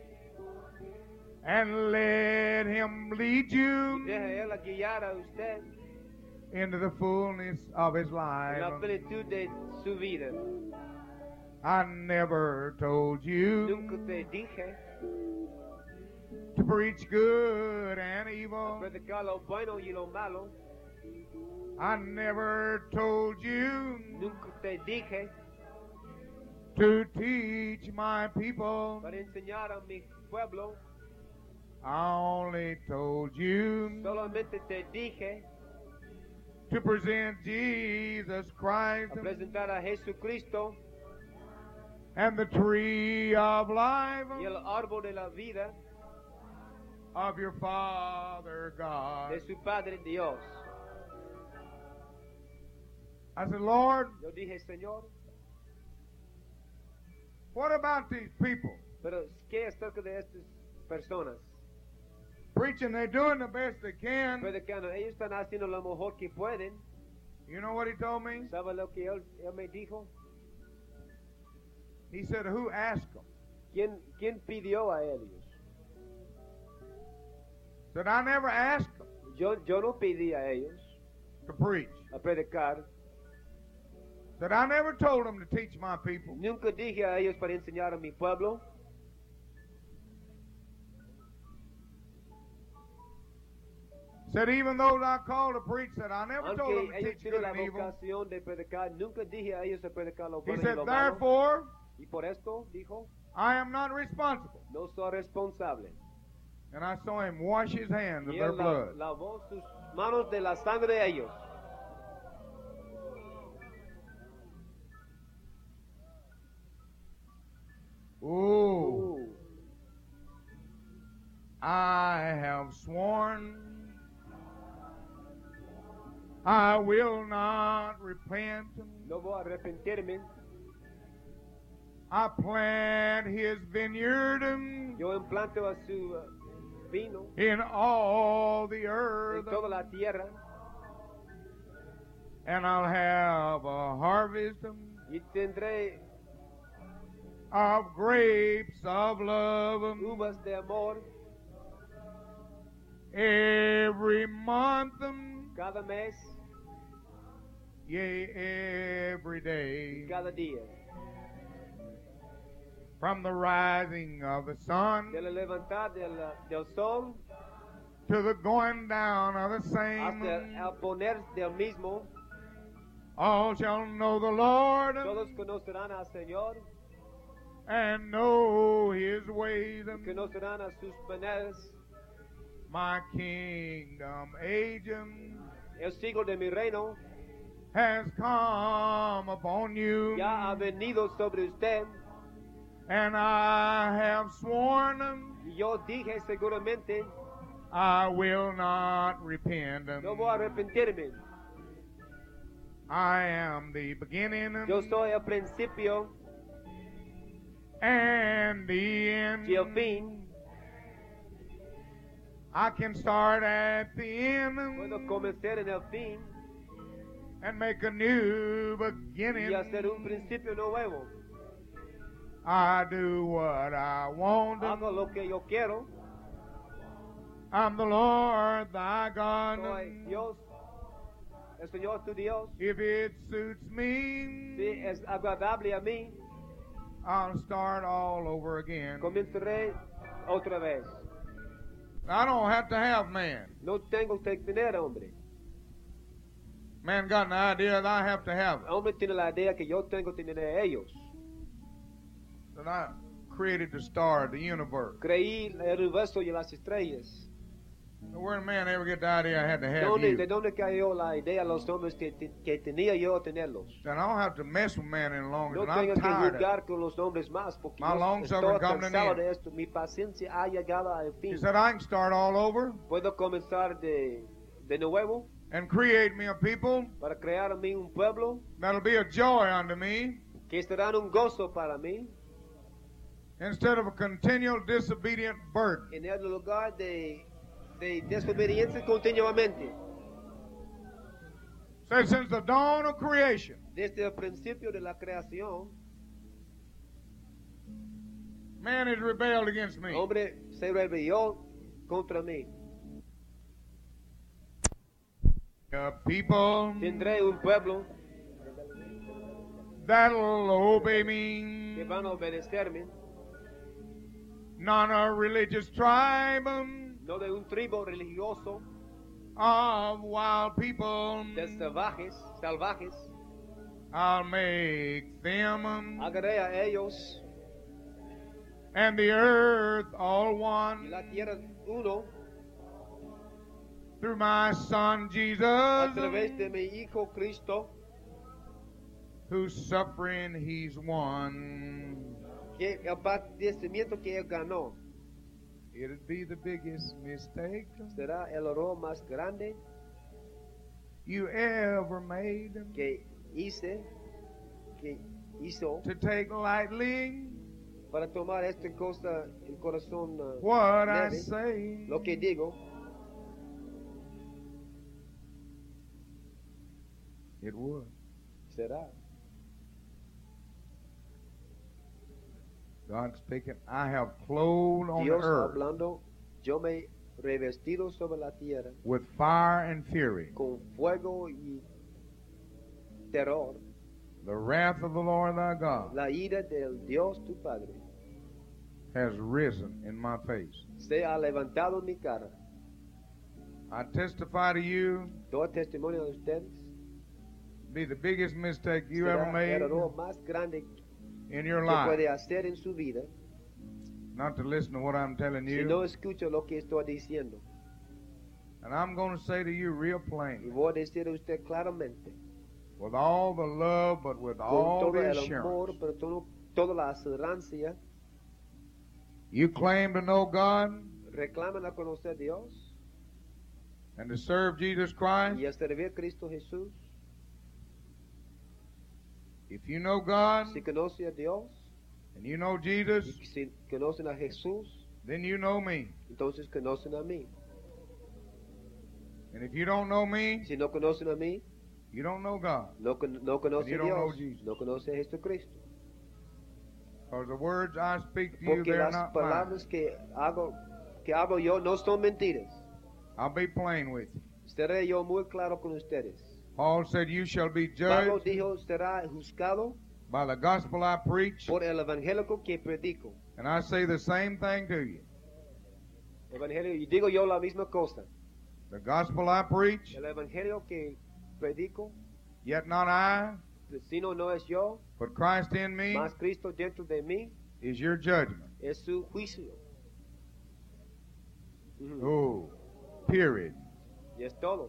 and let him lead y you deja Él a guiar a usted into the fullness of his en la life. plenitud de su vida. I never told you Nunca te dije to preach good and evil. predicar lo bueno y lo malo. I never told you Nunca te dije to teach my people. para enseñar a mi pueblo. I only told you Solamente te dije to present Jesus Christ a presentar a Jesucristo and the tree of life y el árbol de la vida of your Father God. de su Padre Dios. I said, Lord, Yo dije, Señor, what about these people? pero ¿qué acerca de estas personas? Preaching, they're doing the best they can. Predicando, ellos están haciendo lo mejor que pueden. You know what he told me? ¿Sabe lo que él, él me dijo? He said, who asked them? ¿Quién, quién pidió a ellos? Said, I never asked them Yo, yo no pedí a ellos to preach. a predicar. Said, I never told them to teach my people. Nunca dije a ellos para enseñar a mi pueblo. Said, even those I called to preach, said, I never told them Aunque to ellos teach tienen good la and evil. vocación de predicar, nunca dije a ellos de predicar lo He bueno y said, lo malo. therefore, Y por esto, dijo, I am not responsible. no soy responsable. And I saw him wash his hands of Y their él la- blood. lavó sus manos de la sangre de ellos. Ooh. Uh, I have sworn I will not repent. no voy a arrepentirme. I plant his vineyard Yo implanto a su uh, vino in all the en earth, toda la tierra and I'll have a harvest y tendré of grapes of love uvas de amor every month, cada mes yea, every y day. cada día. From the rising of the sun De la levantar del, del sol to the going down of the hasta same, el poner del mismo, all shall know the Lord todos conocerán al Señor and know his ways. y conocerán a sus maneras. My kingdom age El siglo de mi reino has come upon you, ya ha venido sobre usted. and I have sworn Y yo dije seguramente, I will not repent. no voy a arrepentirme. I am the beginning Yo soy el principio and the end. y el fin. I can start at the end Puedo comenzar en el fin and make a new beginning. y hacer un principio nuevo. I do what I want. Hago lo que yo quiero. I'm the Lord thy God. Soy Dios, el Señor tu Dios. If it suits me, Si es agradable a mí, I'll start all over again. comenzaré otra vez. I don't have to have man. No tengo que tener hombre. Man got an idea that I have to have it. Hombre tiene la idea que yo tengo que tener a ellos. That I created the star, the universe. Creí el universo y las estrellas. Where did man ever get the idea I had to have ¿Dónde, you? ¿De dónde cayó la idea los hombres que, que tenía yo tenerlos? Then I don't have to mess with man any longer. No and I'm tengo que tired of it. jugar con los hombres más porque My yo long estoy suffering come to an cansado end. de esto. Mi paciencia ha llegado al He fin. said, I can start all over Puedo comenzar de, de nuevo and create me a people para crear a mí un pueblo that'll be a joy unto me que será un gozo para mí instead of a continual disobedient burden. en el lugar de, de desobediencia continuamente. Said since the dawn of creation, Desde el principio de la creación, man has rebelled against me. hombre se rebeló contra mí. A people Tendré un pueblo that'll obey que me, van a obedecerme, not a religious tribe no de un tribu religioso of wild people. de salvajes, salvajes. I'll make them Agarré a ellos and the earth all y one la tierra uno through my son Jesus, a través de mi Hijo Cristo, whose suffering he's won. que el padecimiento que él ganó It'd be the biggest mistake será el error más grande you ever made. que hice, que hizo, to take lightly para tomar esta cosa en corazón uh, what I leve, say. lo que digo, It would. será. God speaking, I have clothed on the Dios earth hablando, yo me he revestido sobre la tierra with fire and fury. con fuego y terror, The wrath of the Lord thy God la ira del Dios tu Padre has risen in my face. se ha levantado en mi cara. I testify to you, Doy testimonio a ustedes. be the biggest mistake you Será ever made el error más grande in your que life, puede hacer en su vida not to listen to what I'm telling si no you. escucha lo que estoy diciendo. And I'm going to say to you real Y plain, voy a decir a usted claramente, with all the love, but with con all todo the el amor, assurance. pero todo, toda la asurancia, You claim to know God reclaman a conocer a Dios and to serve Jesus Christ. y a servir a Cristo Jesús. If you know God Si conoce a Dios and you know Jesus, y si conocen a Jesús, then you know me. entonces conocen a mí. And if you don't know me, Si no conocen a mí, you don't know God. no, con- no conoce you a don't know Dios, Jesus. no conoce a Jesucristo. Because the words I speak to you, Porque they're las not mine. palabras que hago, que hago yo no son mentiras. I'll be plain with you. Seré yo muy claro con ustedes. Paul said, you shall be Pablo judged dijo, será juzgado by the gospel I preach. por el evangelio que predico. And I say the same thing to you. Evangelio, y digo yo la misma cosa. The gospel I preach, El evangelio que predico, yet not I, sino no es yo, but Christ in me, más Cristo dentro de mí, is your judgment. es su juicio. Ujú. Oh, period. Y es todo.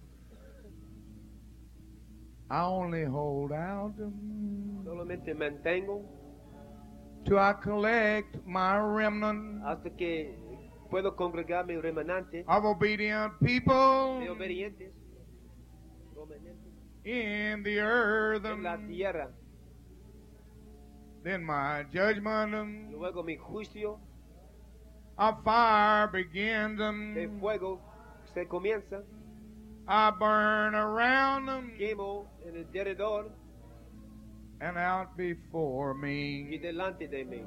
I only hold out um, Solamente mantengo till I collect my remnant hasta que puedo congregar mi remanente of obedient people de obedientes remanentes in the earth. en la um, tierra. Then my judgment um, Luego mi juicio of fire begins. um, de fuego se comienza. I burn around them Quemo en el derredor and out before y me. delante de mí.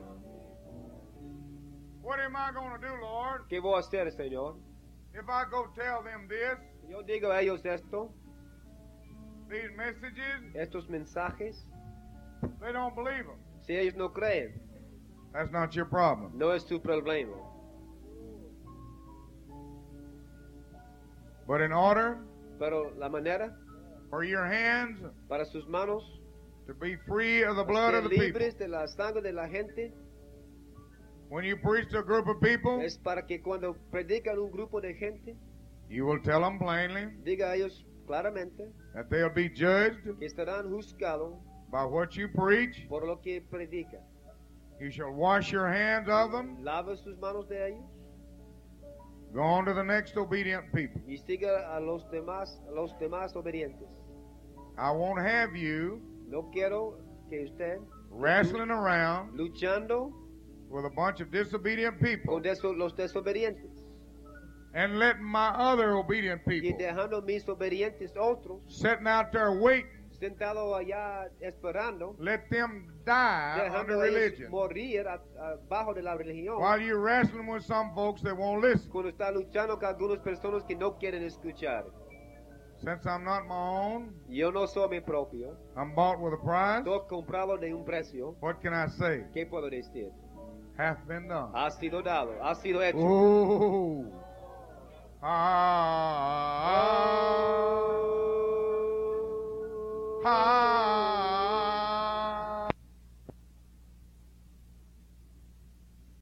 What am I going to do, Lord, ¿Qué voy a hacer, Señor? if I go tell them this, Yo digo a ellos esto, these messages? estos mensajes, They don't believe them. si ellos no creen, That's not your problem. no es su problema. But in order Pero la manera for your hands para sus manos to be free of the blood ser of the people, libres de la sangre de la gente when you preach to a group of people, es para que cuando predican un grupo de gente, you will tell them plainly diga a ellos claramente that they'll be judged que estarán juzgados by what you preach. por lo que predican. You shall wash your hands of them, Lava sus manos de ellos go on to the next obedient people. y siga a los demás, a los demás obedientes. I won't have you No quiero que usted wrestling around luchando with a bunch of disobedient people con deso- los desobedientes and letting my other obedient y people dejando mis obedientes otros sitting out there waiting. sentados allá esperando, Let them die under dejando a ellos religion morir a- abajo de la religión, while you're wrestling with some folks that won't listen. cuando está luchando con algunas personas que no quieren escuchar. Since I'm not my own, Yo no soy mi propio, I'm bought with a price. soy comprado de un precio. What can I say? ¿Qué puedo decir? Hath been done. Ha sido dado, ha sido hecho. Oh, ah,